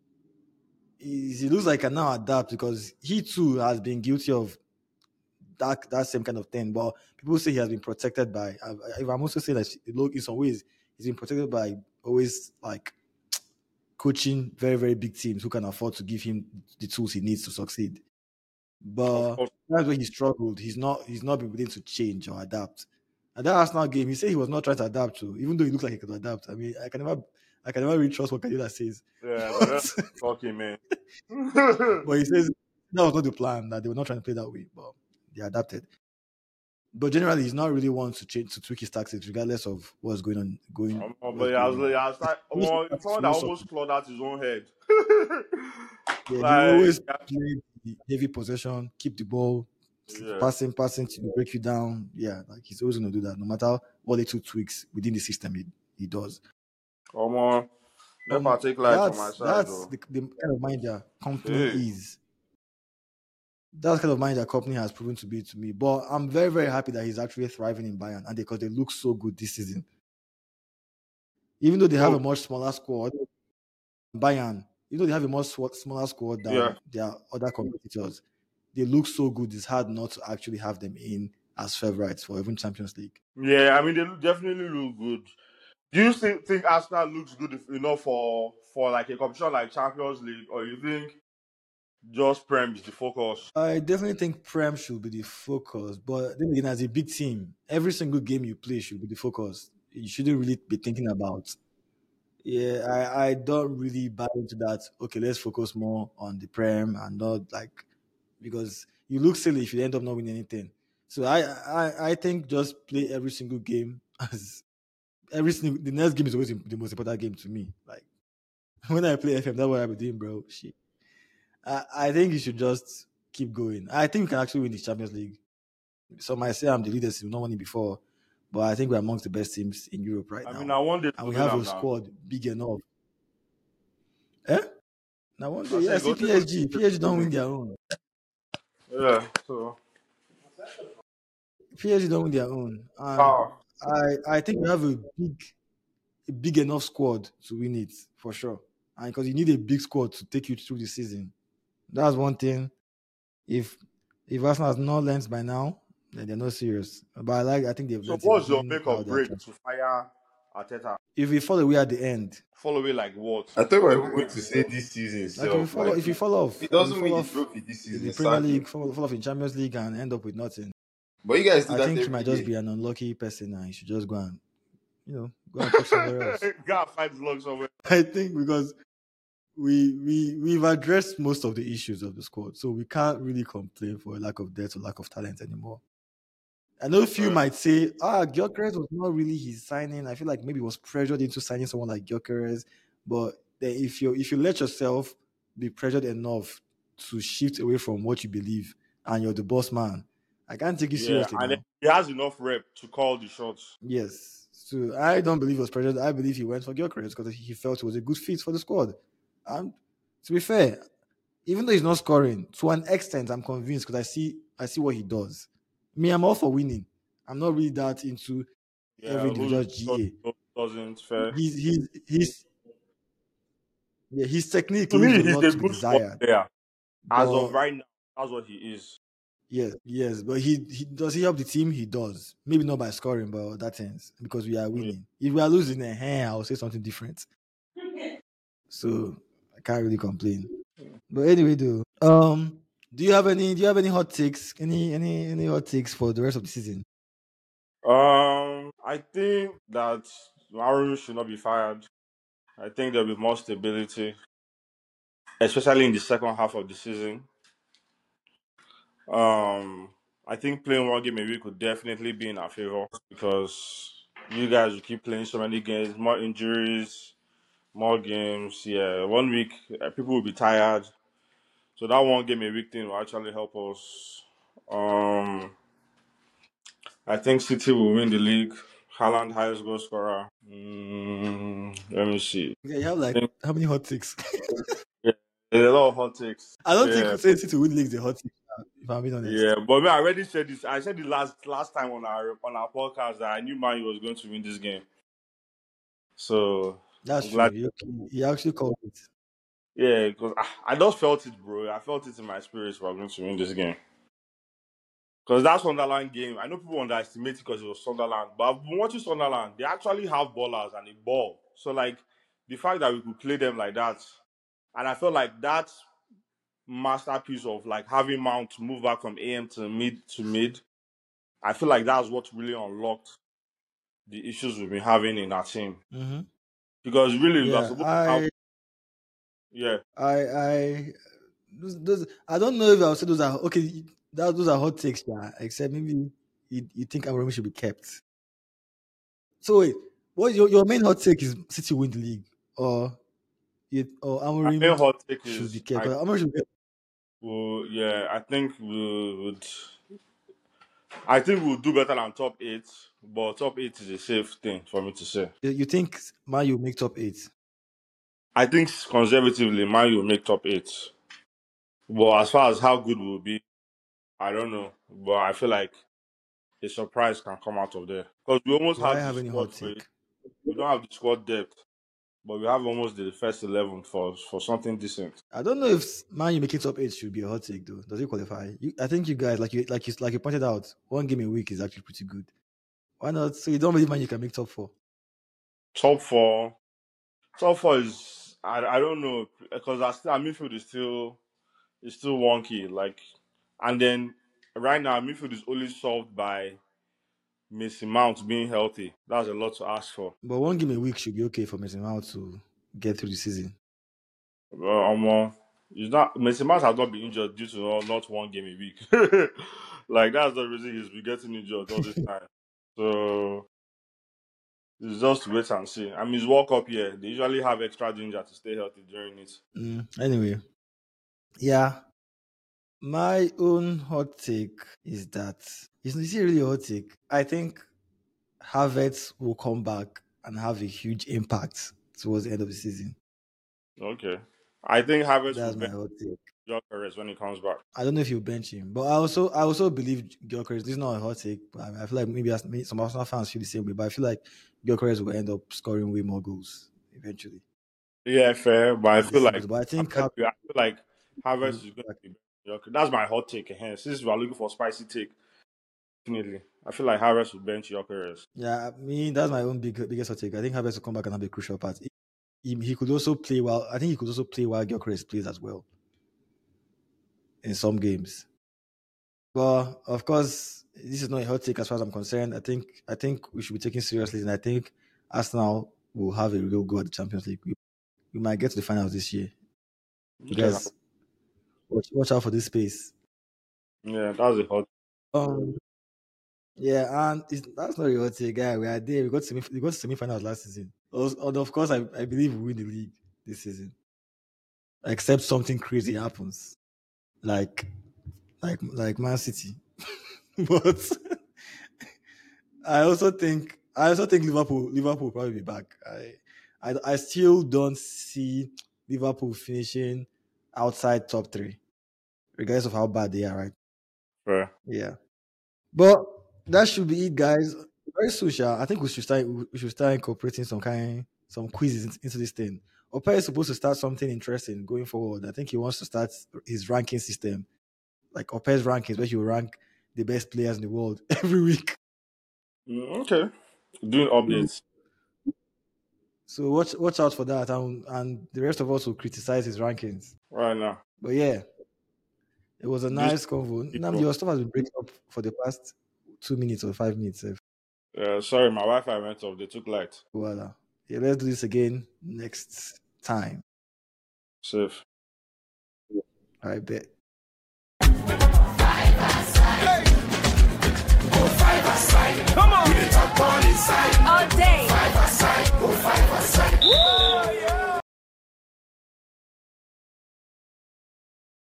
he looks like he can now adapt because he too has been guilty of that same kind of thing. But people say he has been protected by. I'm also saying that look, in some ways he's been protected by always like coaching very very big teams who can afford to give him the tools he needs to succeed. Of But course. that's where he struggled. He's not been willing to change or adapt. And that Arsenal game, he said he was not trying to adapt to, even though he looked like he could adapt. I mean, I can never really trust what Guardiola says. Yeah, but that's talking, man. But he says that was not the plan, that they were not trying to play that way, but they adapted. But generally, he's not really one to change to tweak his tactics, regardless of But what's yeah, going on. someone that almost clawed out his own head. Yeah, he will Like, always play the heavy possession, keep the ball, yeah, passing to break you down. Yeah, like he's always going to do that, no matter what little tweaks within the system he does. come on. Never take light from my side, That's though. the kind of manager company Hey, is. That's the kind of manager company has proven to be to me. But I'm very, very happy that he's actually thriving in Bayern and because they look so good this season. Even though they have oh, a much smaller squad, Bayern, even though they have a much smaller squad yeah, than their other competitors, they look so good. It's hard not to actually have them in as favorites for even Champions League. yeah. I mean, definitely look good. Do you still think Arsenal looks good enough for like a competition like Champions League, or you think just Prem is the focus? I definitely think Prem should be the focus, but then again, as a big team, every single game you play should be the focus. You shouldn't really be thinking about. Yeah, I don't really buy into that. Okay, let's focus more on the Prem and not like because you look silly if you end up not winning anything. So I think just play every single game as every single. The next game is always the most important game to me. Like when I play FM, that's what I've been doing, bro. Shit. I think you should just keep going. I think we can actually win the Champions League. Some might say I'm the leaders, we've not won it before, but I think we're amongst the best teams in Europe right I mean, now. I want them And to we win have them a now. squad big enough. Eh? Now one day, I yeah, say see go to the PSG don't win their own. yeah. So PSG don't win their own. And power. I think we have a big enough squad to win it for sure. And because you need a big squad to take you through the season. That's one thing. If Arsenal has not learned by now, then they're not serious. But I think they've So learned what's your within make or how they're break trying. to fire Ateta? If we fall away at the end, Follow it like what? I thought we were even going to say this season like if we itself. fall, Like, if you fall off, it if you doesn't fall mean the off trophy this in the season, Premier sadly. League, fall off in Champions League, and end up with nothing, But you guys do I that think you every might just year. be an unlucky person, and you should just go and check somewhere else. Gotta find the luck somewhere. I think because we've addressed most of the issues of the squad, so we can't really complain for a lack of depth or lack of talent anymore. I know a few might say, Gyökeres was not really his signing. I feel like maybe he was pressured into signing someone like Gyökeres. But then if you let yourself be pressured enough to shift away from what you believe and you're the boss man, I can't take you Yeah, seriously and then now. he has enough rep to call the shots. Yes. So I don't believe he was pressured. I believe he went for Gyökeres because he felt it was a good fit for the squad. And to be fair, even though he's not scoring, to an extent, I'm convinced because I see what he does. Me, I'm all for winning. I'm not really that into every Yeah, who's individual GA. doesn't. Fair. He's yeah, his technique To leaves a me, he's lot a to be good squad desired. player. As of But right now, that's what he is. yes, but he does he help the team? He does. Maybe not by scoring, but that ends because we are Yeah. winning. If we are losing, I'll say something different. So I can't really complain. But anyway, do you have any hot takes? Any hot takes for the rest of the season? I think that Maru should not be fired. I think there'll be more stability, especially in the second half of the season. Um, I think playing one game a week would definitely be in our favor because you guys will keep playing so many games, more injuries, more games. Yeah, 1 week people will be tired, so that one game a week thing will actually help us. Um, I think City will win the league. Haaland highest goal scorer. Let me see. Yeah, you have I like think how many hot takes? yeah, there's a lot of hot takes. I don't think Yeah, Chelsea to win league is a hot take. If I'm being honest, yeah, but me, I already said this. I said it last time on our podcast that I knew Man U was going to win this game. So that's I'm true. glad. He actually called it. Yeah, because I just felt it, bro. I felt it in my spirit. We're going to win this game because that Sunderland game. I know people underestimate it because it was Sunderland, but I've been watching Sunderland. They actually have ballers and a ball. So like the fact that we could play them like that, and I felt like that masterpiece of like having Mount move back from AM to mid. I feel like that's what really unlocked the issues we've been having in our team. Hmm. Because really, we are Yeah, supposed to have, yeah, I I don't know if I'll say those are okay. Those are hot takes, yeah. Except maybe you think Amorim should be kept. So wait, what your main hot take is City win the league, or my main Amorim hot take should be is kept? 'Cause Amorim should be kept. yeah, I think we would, I think we'll do better than top eight, but top eight is a safe thing for me to say. You think Man you make top eight? I think conservatively, Man will make top eight, but as far as how good we'll be, I don't know. But I feel like a surprise can come out of there because we almost Do I have the have any hot squad for it. take? We don't have the squad depth, but we have almost the first 11 for something decent. I don't know if Man you making top eight should be a hot take though. Does it qualify? I think you guys like you pointed out, one game a week is actually pretty good. Why not? So you don't believe Man you can make top four? Top four, top four is I don't know because our midfield is still wonky. Like, and then right now our midfield is only solved by Mason Mount being healthy. That's a lot to ask for. But one game a week should be okay for Mason Mount to get through the season. He's not Mason Mount has not been injured due to not one game a week. Like that's the reason he's been getting injured all this time. So it's just wait and see. I mean, it's World Cup here. They usually have extra ginger to stay healthy during it. Anyway, yeah. My own hot take is that is it really a hot take? I think Havertz will come back and have a huge impact towards the end of the season. Okay. I think Havertz will That's my bench hot take. Gyökeres when he comes back. I don't know if you bench him, but I also believe Gyökeres. This is not a hot take, but I feel like maybe some Arsenal fans feel the same way. But I feel like Gyökeres will end up scoring way more goals eventually Yeah, fair. But I feel this like season. But I think I feel like Havertz Havertz, is going to be Gyökeres. That's my hot take. Since we are looking for spicy take, definitely. I feel like Havertz will bench Gyökeres. yeah, that's my own biggest hot take. I think Havertz will come back and have a crucial part. He could also play well. I think he could also play while Gyökeres plays as well in some games. But of course, this is not a hot take as far as I'm concerned. I think we should be taken seriously, and I think Arsenal will have a real go at the Champions League. We might get to the finals this year. You Okay. guys, watch out for this space. Yeah, that's a hot. Um, yeah, and that's not a hot take, guy. We are there. We got to semi-finals last season. And of course, I believe we win the league this season, except something crazy happens, like like Man City. But I also think Liverpool will probably be back. I still don't see Liverpool finishing outside top three, regardless of how bad they are, right? Fair. Yeah. But that should be it, guys. Very soon, Sha, I think we should start incorporating some quizzes into this thing. Opa is supposed to start something interesting going forward. I think he wants to start his ranking system, like Opa's rankings, where you rank the best players in the world every week. Okay. Doing updates. So watch out for that, and the rest of us will criticize his rankings. Right now. But yeah, it was a This nice convo. Now your stuff has been breaking up for the past 2 minutes or 5 minutes. sorry, my Wi-Fi went off. They took light. Voila. Yeah, let's do this again next time. Safe. I bet. Come on. We the top one inside.